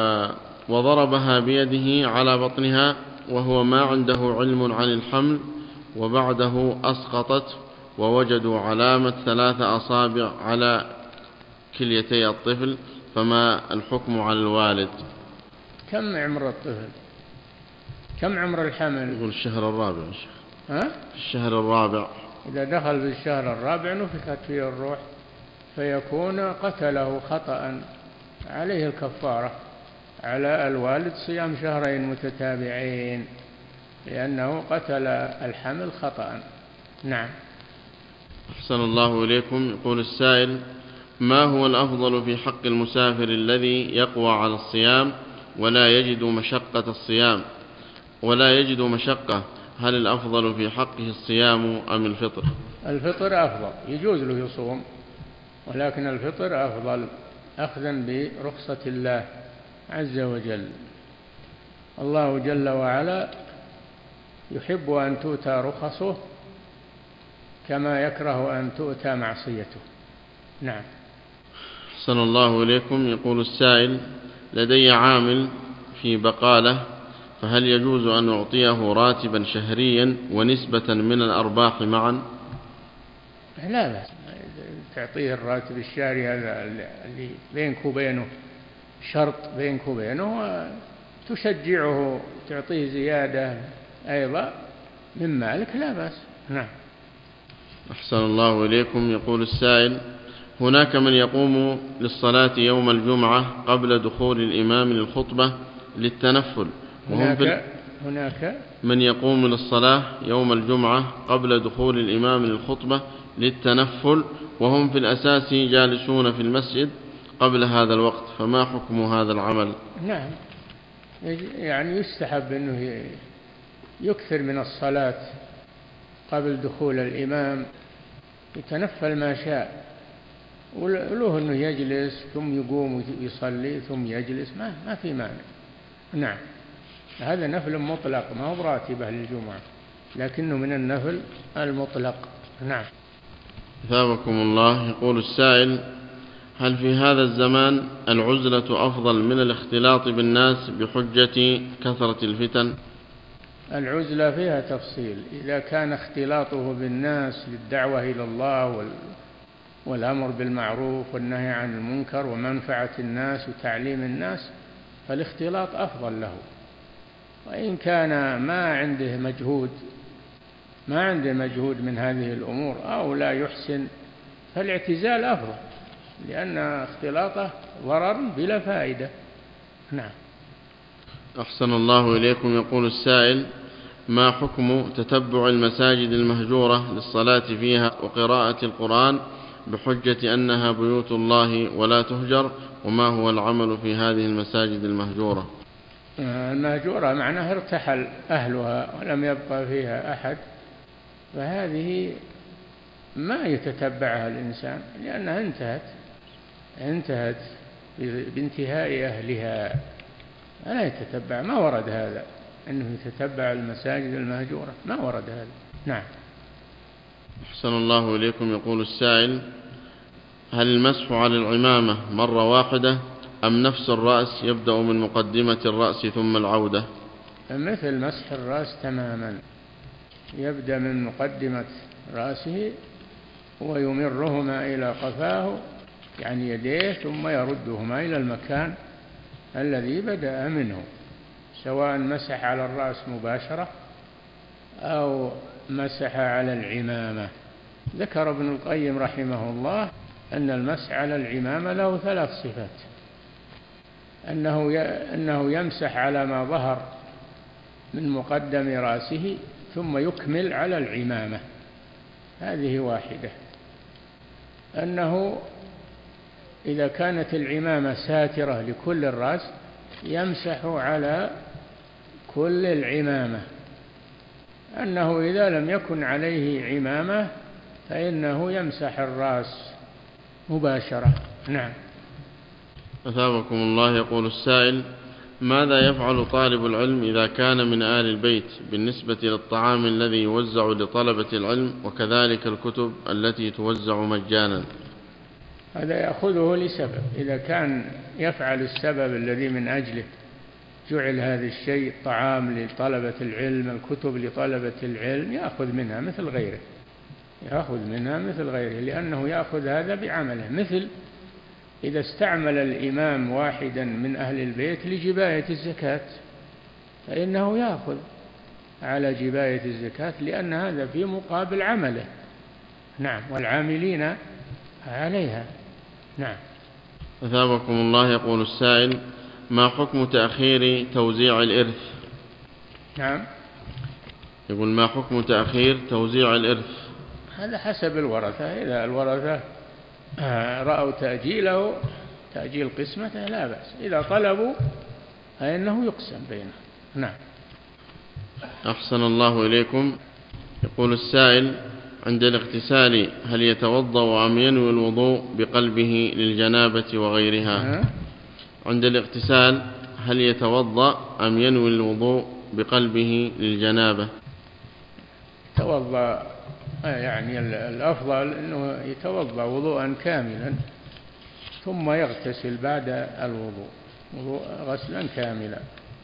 وضربها بيده على بطنها وهو ما عنده علم عن الحمل، وبعده أسقطت، ووجدوا علامة 3 أصابع على كليتي الطفل، فما الحكم على الوالد؟ كم عمر الطفل؟ كم عمر الحمل؟ يقول الشهر الرابع. ها؟ الشهر الرابع. إذا دخل في الشهر الرابع نفخت فيه الروح، فيكون قتله خطأ، عليه الكفارة. على الوالد صيام 2 شهرين متتابعين، لأنه قتل الحمل خطأ. نعم. أحسن الله إليكم. يقول السائل: ما هو الأفضل في حق المسافر الذي يقوى على الصيام ولا يجد مشقة الصيام ولا يجد مشقة؟ هل الأفضل في حقه الصيام أم الفطر؟ الفطر أفضل، يجوز له يصوم، ولكن الفطر أفضل أخذا برخصة الله عز وجل. الله جل وعلا يحب أن تؤتى رخصه كما يكره أن تؤتى معصيته. نعم. أحسن الله إليكم. يقول السائل: لدي عامل في بقالة، فهل يجوز أن أعطيه راتبا شهريا ونسبة من الأرباح معا؟ لا بأس، تعطيه الراتب الشهري هذا اللي بينك وبينه شرط، بينك وبينه، تشجعه، تعطيه زيادة أيضا من مالك، لا بأس. نعم. أحسن الله إليكم. يقول السائل: هناك من يقوم للصلاة يوم الجمعة قبل دخول الإمام للخطبة للتنفل، هناك من يقوم للصلاة يوم الجمعة قبل دخول الإمام للخطبة للتنفل، وهم في الأساس جالسون في المسجد قبل هذا الوقت، فما حكم هذا العمل؟ نعم، يعني يستحب أنه يكثر من الصلاة قبل دخول الإمام، يتنفل ما شاء، وله أنه يجلس ثم يقوم ويصلي ثم يجلس، ما في مانع. نعم، هذا نفل مطلق، ما هو براتبة للجمعة، لكنه من النفل المطلق. نعم. ثابكم الله. يقول السائل: هل في هذا الزمان العزلة أفضل من الاختلاط بالناس بحجة كثرة الفتن؟ العزلة فيها تفصيل، إذا كان اختلاطه بالناس للدعوة إلى الله والأمر بالمعروف والنهي عن المنكر ومنفعة الناس وتعليم الناس، فالاختلاط أفضل له. وإن كان ما عنده مجهود من هذه الأمور أو لا يحسن، فالاعتزال أفضل، لأن اختلاطه ضرر بلا فائدة. نعم. أحسن الله إليكم. يقول السائل: ما حكم تتبع المساجد المهجورة للصلاة فيها وقراءة القرآن بحجة أنها بيوت الله ولا تهجر، وما هو العمل في هذه المساجد المهجورة؟ المهجورة معناها ارتحل أهلها ولم يبقى فيها أحد، فهذه ما يتتبعها الإنسان، لأنها انتهت بانتهاء أهلها، فلا يتتبع. ما ورد هذا أنه يتتبع المساجد المهجورة، ما ورد هذا. نعم. أحسن الله إليكم. يقول السائل: هل المسح على العمامة مرة واحدة أم نفس الرأس يبدأ من مقدمة الرأس ثم العودة؟ مثل مسح الرأس تماما، يبدأ من مقدمة رأسه ويمرهما إلى قفاه، يعني يديه، ثم يردهما إلى المكان الذي بدأ منه. سواء مسح على الرأس مباشرة أو مسح على العمامة. ذكر ابن القيم رحمه الله أن المسح على العمامة له 3 صفات: أنه يمسح على ما ظهر من مقدم رأسه ثم يكمل على العمامة، هذه واحدة. أنه إذا كانت العمامة ساترة لكل الرأس يمسح على كل العمامة. أنه إذا لم يكن عليه عمامة فإنه يمسح الرأس مباشرة. نعم. أثابكم الله. يقول السائل: ماذا يفعل طالب العلم إذا كان من آل البيت بالنسبة للطعام الذي يوزع لطلبة العلم وكذلك الكتب التي توزع مجانا؟ هذا يأخذه لسبب. إذا كان يفعل السبب الذي من أجله جعل هذا الشيء، طعام لطلبة العلم، الكتب لطلبة العلم، يأخذ منها مثل غيره، لأنه يأخذ هذا بعمله. مثل إذا استعمل الإمام واحدا من أهل البيت لجباية الزكاة فإنه يأخذ على جباية الزكاة، لأن هذا في مقابل عمله. نعم، والعاملين عليها. نعم. أثابكم الله. يقول السائل: ما حكم تأخير توزيع الإرث؟ نعم. يقول: ما حكم تأخير توزيع الإرث؟ هذا حسب الورثة. إذا الورثة رأوا تأجيل قسمته لا بأس، إذا طلبوا فإنه يقسم بينهم. نعم. أحسن الله إليكم. يقول السائل: عند الاغتسال هل يتوضأ أم ينوي الوضوء بقلبه للجنابة وغيرها؟ عند الاغتسال هل يتوضأ أم ينوي الوضوء بقلبه للجنابة؟ توضأ، يعني الأفضل أنه يتوضأ وضوءا كاملا ثم يغتسل بعد الوضوء غسلا كاملا.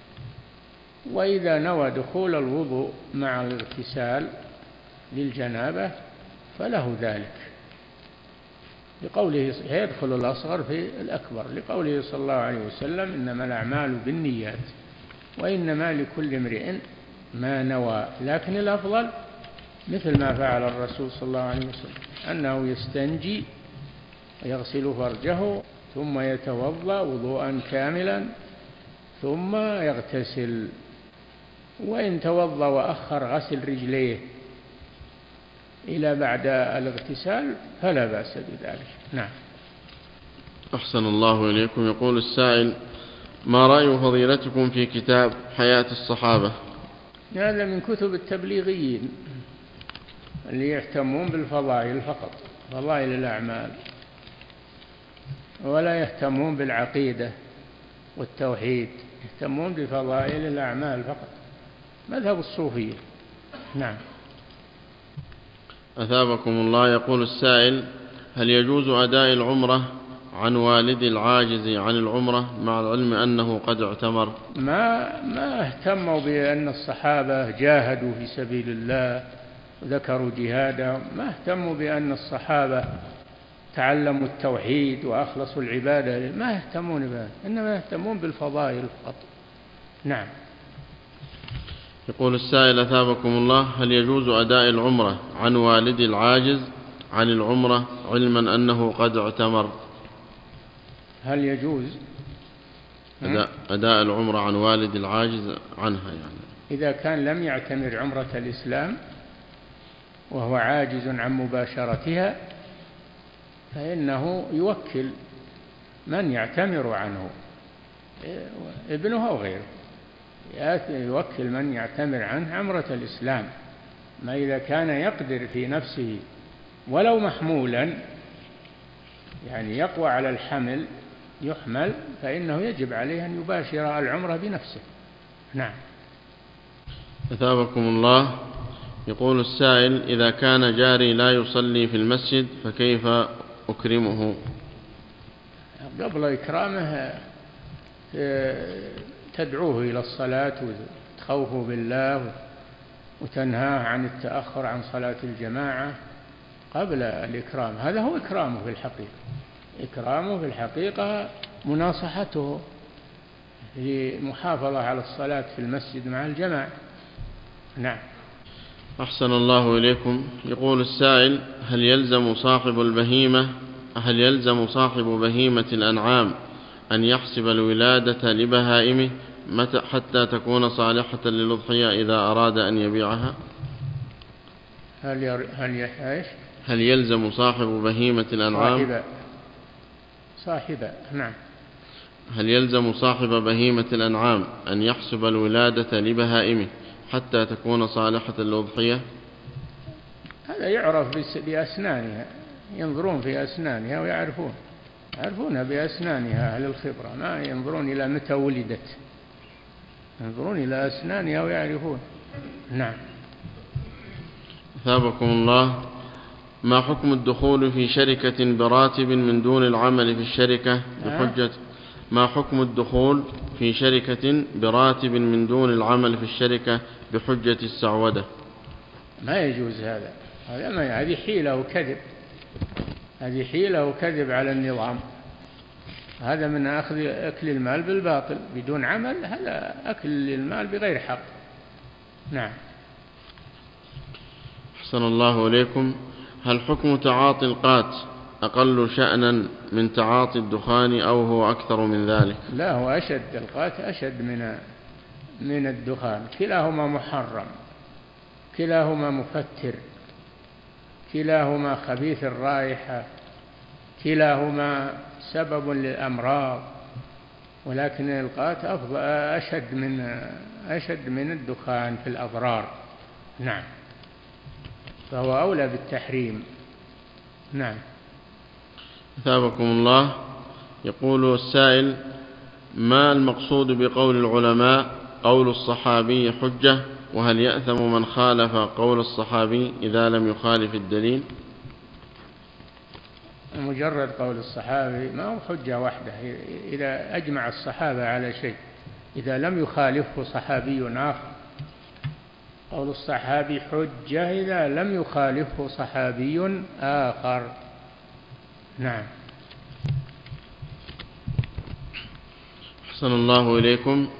وإذا نوى دخول الوضوء مع الاغتسال للجنابة فله ذلك، لقوله يدخل الأصغر في الأكبر، لقوله صلى الله عليه وسلم: إنما الأعمال بالنيات وإنما لكل امرئ ما نوى. لكن الأفضل مثل ما فعل الرسول صلى الله عليه وسلم، أنه يستنجي ويغسل فرجه ثم يتوضأ وضوءا كاملا ثم يغتسل. وإن توضأ وأخر غسل رجليه إلى بعد الاغتسال فلا بأس بذلك. نعم. أحسن الله إليكم. يقول السائل: ما رأي فضيلتكم في كتاب حياة الصحابة؟ هذا من كتب التبليغيين اللي يهتمون بالفضائل فقط، فضائل الأعمال، ولا يهتمون بالعقيدة والتوحيد، يهتمون بفضائل الأعمال فقط، مذهب الصوفية. نعم. أثابكم الله. يقول السائل: هل يجوز أداء العمرة عن والد العاجز عن العمرة مع العلم أنه قد اعتمر؟ ما اهتموا بأن الصحابة جاهدوا في سبيل الله وذكروا جهادهم، ما اهتموا بأن الصحابة تعلموا التوحيد وأخلصوا العبادة، ما يهتمون بها، إنما يهتمون بالفضائل فقط. نعم. يقول السائل: أثابكم الله، هل يجوز أداء العمرة عن والد العاجز عن العمرة علما أنه قد اعتمر؟ هل يجوز أداء العمرة عن والد العاجز عنها، يعني إذا كان لم يعتمر عمرة الإسلام وهو عاجز عن مباشرتها فإنه يوكل من يعتمر عنه، ابنه أو غيره، يوكل من يعتمر عنه عمرة الإسلام. ما إذا كان يقدر في نفسه ولو محمولا، يعني يقوى على الحمل يحمل، فإنه يجب عليه أن يباشر العمرة بنفسه. نعم. أثابكم الله. يقول السائل: إذا كان جاري لا يصلي في المسجد فكيف أكرمه؟ قبل إكرامه تدعوه إلى الصلاة وتخوفه بالله وتنهاه عن التأخر عن صلاة الجماعة قبل الإكرام. هذا هو إكرامه في الحقيقة. إكرامه في الحقيقة مناصحته للمحافظة على الصلاة في المسجد مع الجماعة. نعم. أحسن الله إليكم. يقول السائل: هل يلزم صاحب بهيمة الأنعام أن يحسب الولادة لبهائمه حتى تكون صالحة للأضحية إذا أراد أن يبيعها؟ هل يلزم صاحب بهيمة الأنعام نعم. هل يلزم صاحب بهيمة الأنعام أن يحسب الولادة لبهائمه حتى تكون صالحة للأضحية؟ هذا يعرف بأسنانها، ينظرون في أسنانها يعرفونها بأسنانها أهل الخبرة، ما ينظرون إلى متى ولدت، ينظرون إلى أسنانها ويعرفون. نعم. ثابكم الله. ما حكم الدخول في شركة براتب من دون العمل في الشركة بحجة ما حكم الدخول في شركة براتب من دون العمل في الشركة بحجة السعودة؟ ما يجوز هذا هذه حيلة وكذب على النظام. هذا من أكل المال بالباطل بدون عمل، هذا أكل المال بغير حق. نعم. أحسن الله إليكم. هل حكم تعاطي القات أقل شأنا من تعاطي الدخان أو هو أكثر من ذلك؟ لا، هو أشد، القات أشد من الدخان. كلاهما محرم، كلاهما مفتر، كلاهما خبيث الرائحة، كلاهما سبب للأمراض، ولكن القات أشد من الدخان في الأضرار. نعم، فهو أولى بالتحريم. نعم. ثابكم الله. يقول السائل: ما المقصود بقول العلماء قول الصحابي حجة، وهل يأثم من خالف قول الصحابي إذا لم يخالف الدليل؟ مجرد قول الصحابي ما هو حجة وحده، إذا أجمع الصحابة على شيء إذا لم يخالفه صحابي آخر. قول الصحابي حجة إذا لم يخالفه صحابي آخر. نعم. أحسن الله إليكم.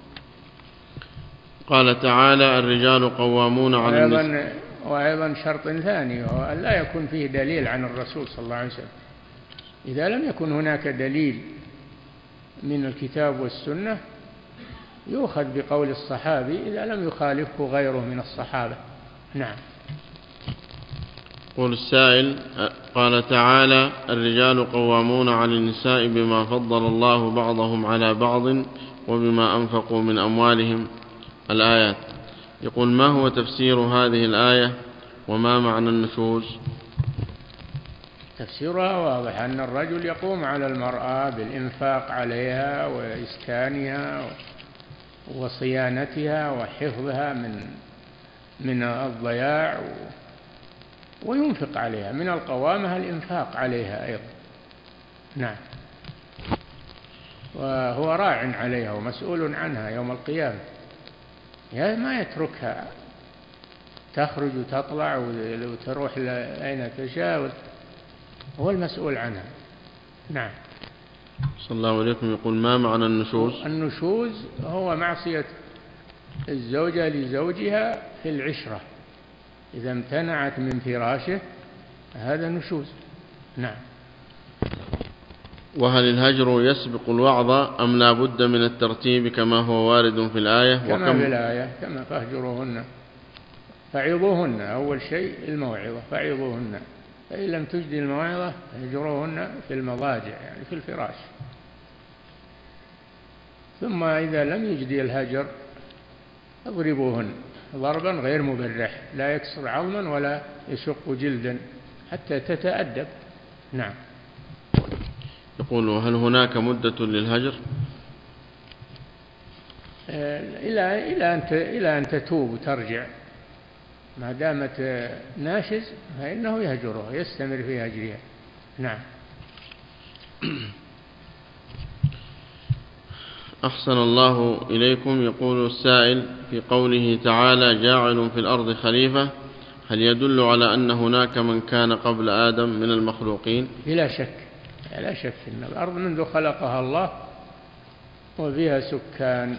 قال تعالى: الرجال قوامون على النساء. وأيضا شرط ثاني هو أن لا يكون فيه دليل عن الرسول صلى الله عليه وسلم. إذا لم يكن هناك دليل من الكتاب والسنة يؤخذ بقول الصحابي إذا لم يخالفه غيره من الصحابة. نعم. قول السائل: قال تعالى: الرجال قوامون على النساء بما فضل الله بعضهم على بعض وبما أنفقوا من أموالهم، الآيات. يقول: ما هو تفسير هذه الآية وما معنى النشوز؟ تفسيرها واضح، أن الرجل يقوم على المرأة بالإنفاق عليها وإسكانها وصيانتها وحفظها من الضياع، وينفق عليها. من القوامة الإنفاق عليها أيضا. نعم. وهو راع عليها ومسؤول عنها يوم القيامة، ما يتركها تخرج وتطلع وتروح أين تشاء، هو المسؤول عنها. نعم. صلى الله عليكم. يقول: ما معنى النشوز؟ النشوز هو معصية الزوجة لزوجها في العشرة، إذا امتنعت من فراشه هذا نشوز. نعم. وهل الهجر يسبق الوعظ أم لا بد من الترتيب كما هو وارد في الآية؟ كما في الآية، كما فاهجروهن فعظوهن، أول شيء الموعظة، فعظوهن، فإن لم تجدي الموعظة فاهجروهن في المضاجع، يعني في الفراش. ثم إذا لم يجدي الهجر اضربوهن ضربا غير مبرح، لا يكسر عظما ولا يشق جلدا حتى تتأدب. نعم. يقول: هل هناك مدة للهجر؟ إلى أن تتوب وترجع، ما دامت ناشز فإنه يهجرها، يستمر في هجرها. نعم. أحسن الله إليكم. يقول السائل: في قوله تعالى: جاعل في الأرض خليفة، هل يدل على أن هناك من كان قبل آدم من المخلوقين؟ بلا شك، لا شك أن الأرض منذ خلقها الله وفيها سكان،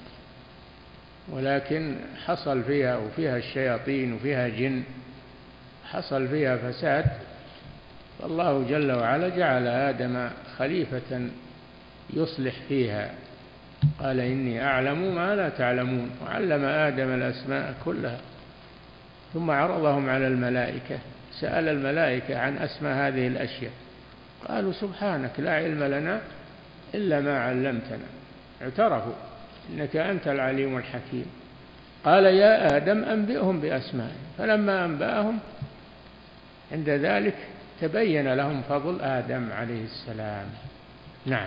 ولكن حصل فيها وفيها الشياطين وفيها جن، حصل فيها فساد، فالله جل وعلا جعل آدم خليفة يصلح فيها. قال إني أعلم ما لا تعلمون، وعلم آدم الأسماء كلها، ثم عرضهم على الملائكة، سأل الملائكة عن أسماء هذه الأشياء، قالوا سبحانك لا علم لنا إلا ما علمتنا، اعترفوا إنك أنت العليم الحكيم. قال يا آدم أنبئهم بأسمائهم، فلما أنبأهم عند ذلك تبين لهم فضل آدم عليه السلام. نعم.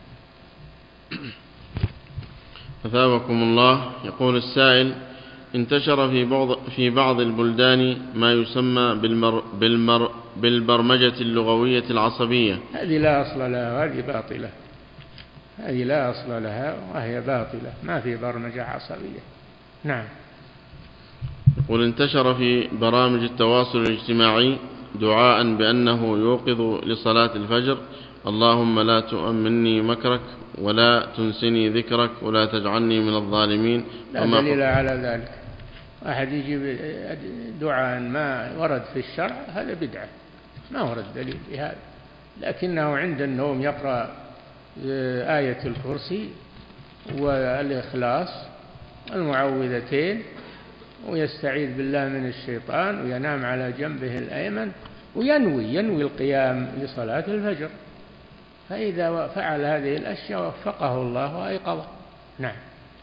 أثابكم الله. يقول السائل: انتشر في بعض البلدان ما يسمى بالبرمجة اللغوية العصبية. هذه لا أصل لها وهذه باطلة، هذه لا أصل لها وهي باطلة، ما في برمجة عصبية. نعم. يقول: انتشر في برامج التواصل الاجتماعي دعاء بأنه يوقظ لصلاة الفجر: اللهم لا تؤمني مكرك ولا تنسني ذكرك ولا تجعلني من الظالمين. لا دليل على ذلك. أحد يجيب دعاء ما ورد في الشرع، هذا بدعة، ما ورد دليل بهذا، لكنه عند النوم يقرأ آية الكرسي والإخلاص والمعوذتين ويستعيذ بالله من الشيطان وينام على جنبه الأيمن وينوي القيام لصلاة الفجر، فإذا فعل هذه الأشياء وفقه الله وأيقظه. نعم.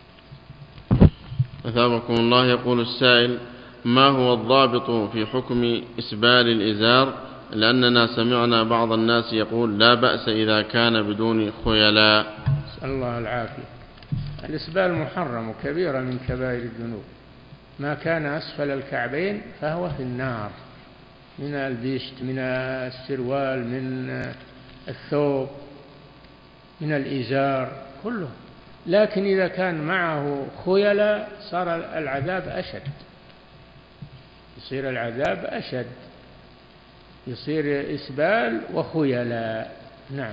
أثابكم الله. يقول السائل: ما هو الضابط في حكم إسبال الإزار؟ لأننا سمعنا بعض الناس يقول لا بأس إذا كان بدون خيلاء. نسأل الله العافية. الإسبال محرم وكبيرة من كبائر الذنوب، ما كان أسفل الكعبين فهو في النار، من البشت، من السروال، من الثوب، من الإزار كله. لكن إذا كان معه خيلاء صار العذاب أشد، يصير العذاب أشد، يصير إسبال وخيلاء. نعم.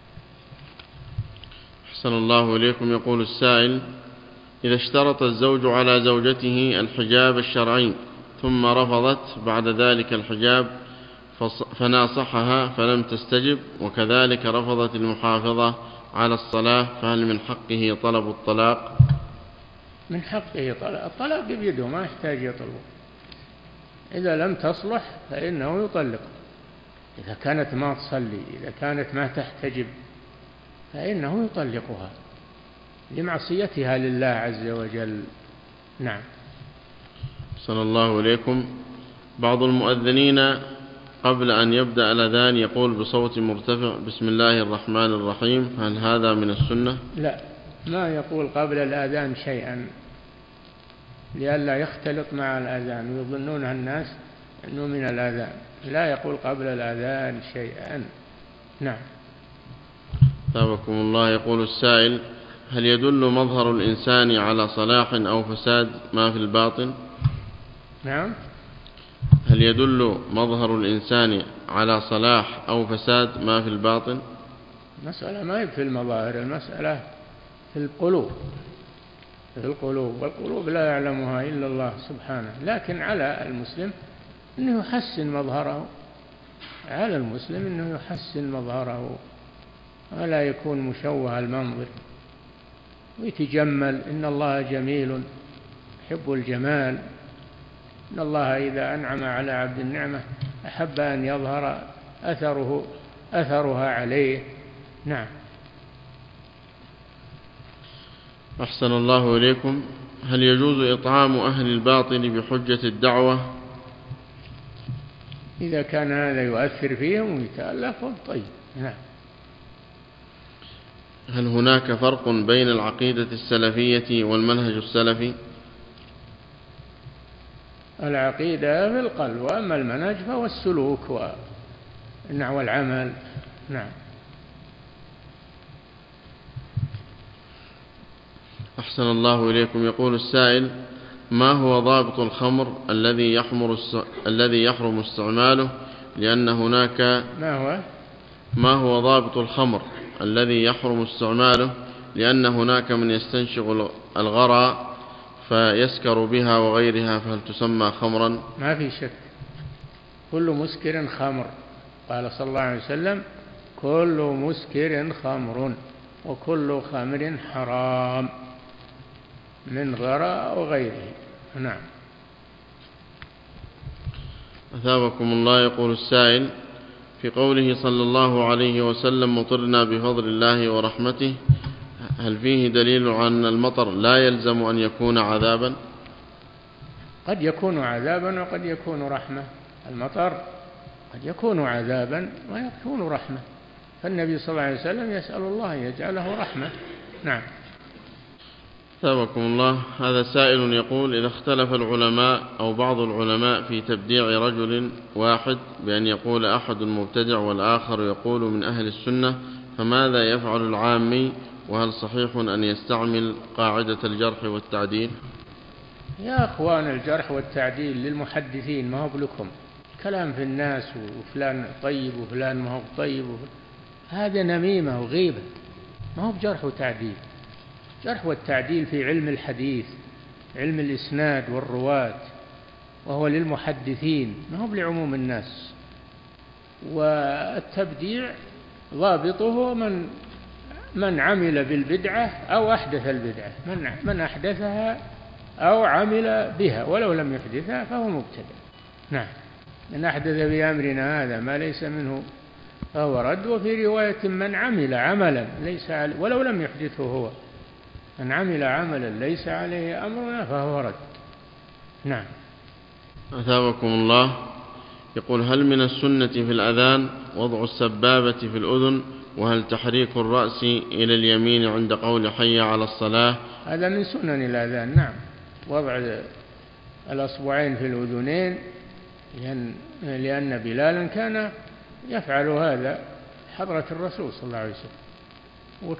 أحسن الله إليكم. يقول السائل: إذا اشترط الزوج على زوجته الحجاب الشرعي ثم رفضت بعد ذلك الحجاب فناصحها فلم تستجب، وكذلك رفضت المحافظة على الصلاة، فهل من حقه طلب الطلاق؟ من حقه الطلاق بيده، ما يحتاج يطلب. إذا لم تصلح فإنه يطلق. إذا كانت ما تصلي، إذا كانت ما تحتجب، فإنه يطلقها لمعصيتها لله عز وجل. نعم. صلى الله إليكم. بعض المؤذنين قبل أن يبدأ الأذان يقول بصوت مرتفع: بسم الله الرحمن الرحيم، هل هذا من السنة؟ لا، ما يقول قبل الأذان شيئا لئلا يختلط مع الأذان ويظنونها الناس أنه من الأذان، لا يقول قبل الأذان شيئا. نعم. ثابكم الله. يقول السائل: هل يدل مظهر الإنسان على صلاح أو فساد ما في الباطن؟ نعم. هل يدل مظهر الإنسان على صلاح أو فساد ما في الباطن؟ المسألة ما هي في المظاهر، المسألة في القلوب، في القلوب، والقلوب لا يعلمها إلا الله سبحانه. لكن على المسلم أنه يحسن مظهره، على المسلم أنه يحسن مظهره ولا يكون مشوه المنظر، ويتجمل. إن الله جميل يحب الجمال، إن الله إذا أنعم على عبد النعمة أحب أن يظهر أثرها عليه. نعم. أحسن الله إليكم. هل يجوز إطعام أهل الباطل بحجة الدعوة؟ إذا كان هذا يؤثر فيهم ويتألفهم طيب. نعم. هل هناك فرق بين العقيدة السلفية والمنهج السلفي؟ العقيدة في القلب، وأما المنهج فهو السلوك والعمل. نعم. أحسن الله إليكم. يقول السائل: ما هو ضابط الخمر الذي يحرم استعماله؟ لأن هناك ما هو ضابط الخمر الذي يحرم استعماله؟ لأن هناك من يستنشق الغرى فيسكر بها وغيرها، فهل تسمى خمرا؟ ما في شك، كل مسكر خمر، قال صلى الله عليه وسلم: كل مسكر خمر وكل خمر حرام من غراء وغيره. نعم. أثابكم الله. يقول السائل: في قوله صلى الله عليه وسلم: مطرنا بفضل الله ورحمته، هل فيه دليل على أن المطر لا يلزم أن يكون عذابا؟ قد يكون عذابا وقد يكون رحمة. المطر قد يكون عذابا ويكون رحمة، فالنبي صلى الله عليه وسلم يسأل الله يجعله رحمة. نعم. أثابكم الله. هذا سائل يقول: إذا اختلف العلماء أو بعض العلماء في تبديع رجل واحد بأن يقول أحد مبتدع والآخر يقول من أهل السنة، فماذا يفعل العامي؟ وهل صحيح أن يستعمل قاعدة الجرح والتعديل؟ يا أخوان، الجرح والتعديل للمحدثين، ما هو لكم. كلام في الناس وفلان طيب وفلان ما هو طيب، هذا نميمة وغيبة، ما هو بجرح وتعديل. جرح والتعديل في علم الحديث، علم الإسناد والرواة، وهو للمحدثين ما هو لعموم الناس. والتبديع ضابطه من عمل بالبدعة أو أحدث البدعة، من أحدثها أو عمل بها ولو لم يحدثها فهو مبتدع. نعم. من أحدث بأمرنا هذا ما ليس منه فهو رد. وفي رواية: من عمل عملا ليس عليه ولو لم يحدثه هو، من عمل عملا ليس عليه أمرنا فهو رد. نعم. أثابكم الله. يقول: هل من السنة في الأذان وضع السبابة في الأذن؟ وهل تحريك الرأس إلى اليمين عند قول حي على الصلاة؟ هذا من سنن الأذان. نعم، وضع الأصبعين في الأذنين، لأن بلالا كان يفعل هذا حضرة الرسول صلى الله عليه وسلم.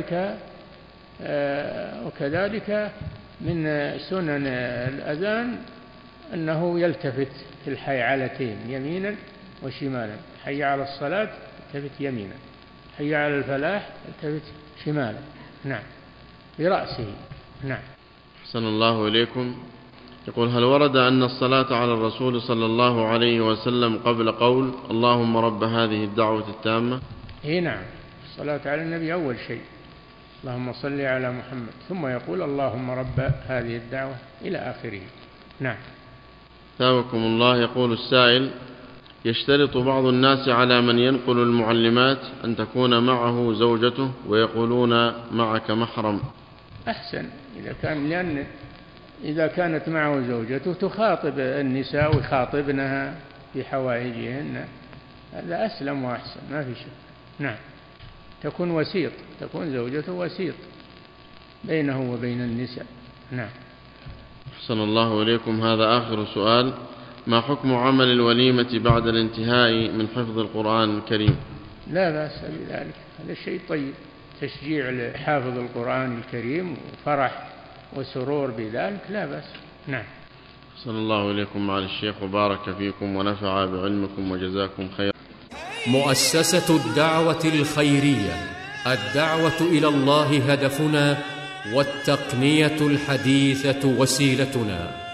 وكذلك من سنن الأذان أنه يلتفت في الحيعلتين يمينا وشمالا. حي على الصلاة يلتفت يمينا، حي على الفلاح يلتفت شمالا. نعم، برأسه. نعم. أحسن الله إليكم. يقول: هل ورد أن الصلاة على الرسول صلى الله عليه وسلم قبل قول اللهم رب هذه الدعوة التامة؟ نعم، الصلاة على النبي أول شيء، اللهم صل على محمد، ثم يقول اللهم رب هذه الدعوة إلى آخره. نعم. ثابكم الله. يقول السائل: يشترط بعض الناس على من ينقل المعلمات أن تكون معه زوجته ويقولون معك محرم. أحسن لأن إذا كانت معه زوجته تخاطب النساء ويخاطبنها في حوائجهن، هذا أسلم وأحسن، ما في شيء. نعم، تكون وسيط، تكون زوجته وسيط بينه وبين النساء. نعم. أحسن الله إليكم. هذا آخر سؤال: ما حكم عمل الوليمة بعد الانتهاء من حفظ القرآن الكريم؟ لا بأس بذلك، هذا شيء طيب، تشجيع لحافظ القرآن الكريم وفرح وسرور بذلك، لا بأس. نعم. أحسن الله إليكم معالي الشيخ، وبارك فيكم ونفع بعلمكم وجزاكم خير. مؤسسة الدعوة الخيرية، الدعوة إلى الله هدفنا، والتقنية الحديثة وسيلتنا.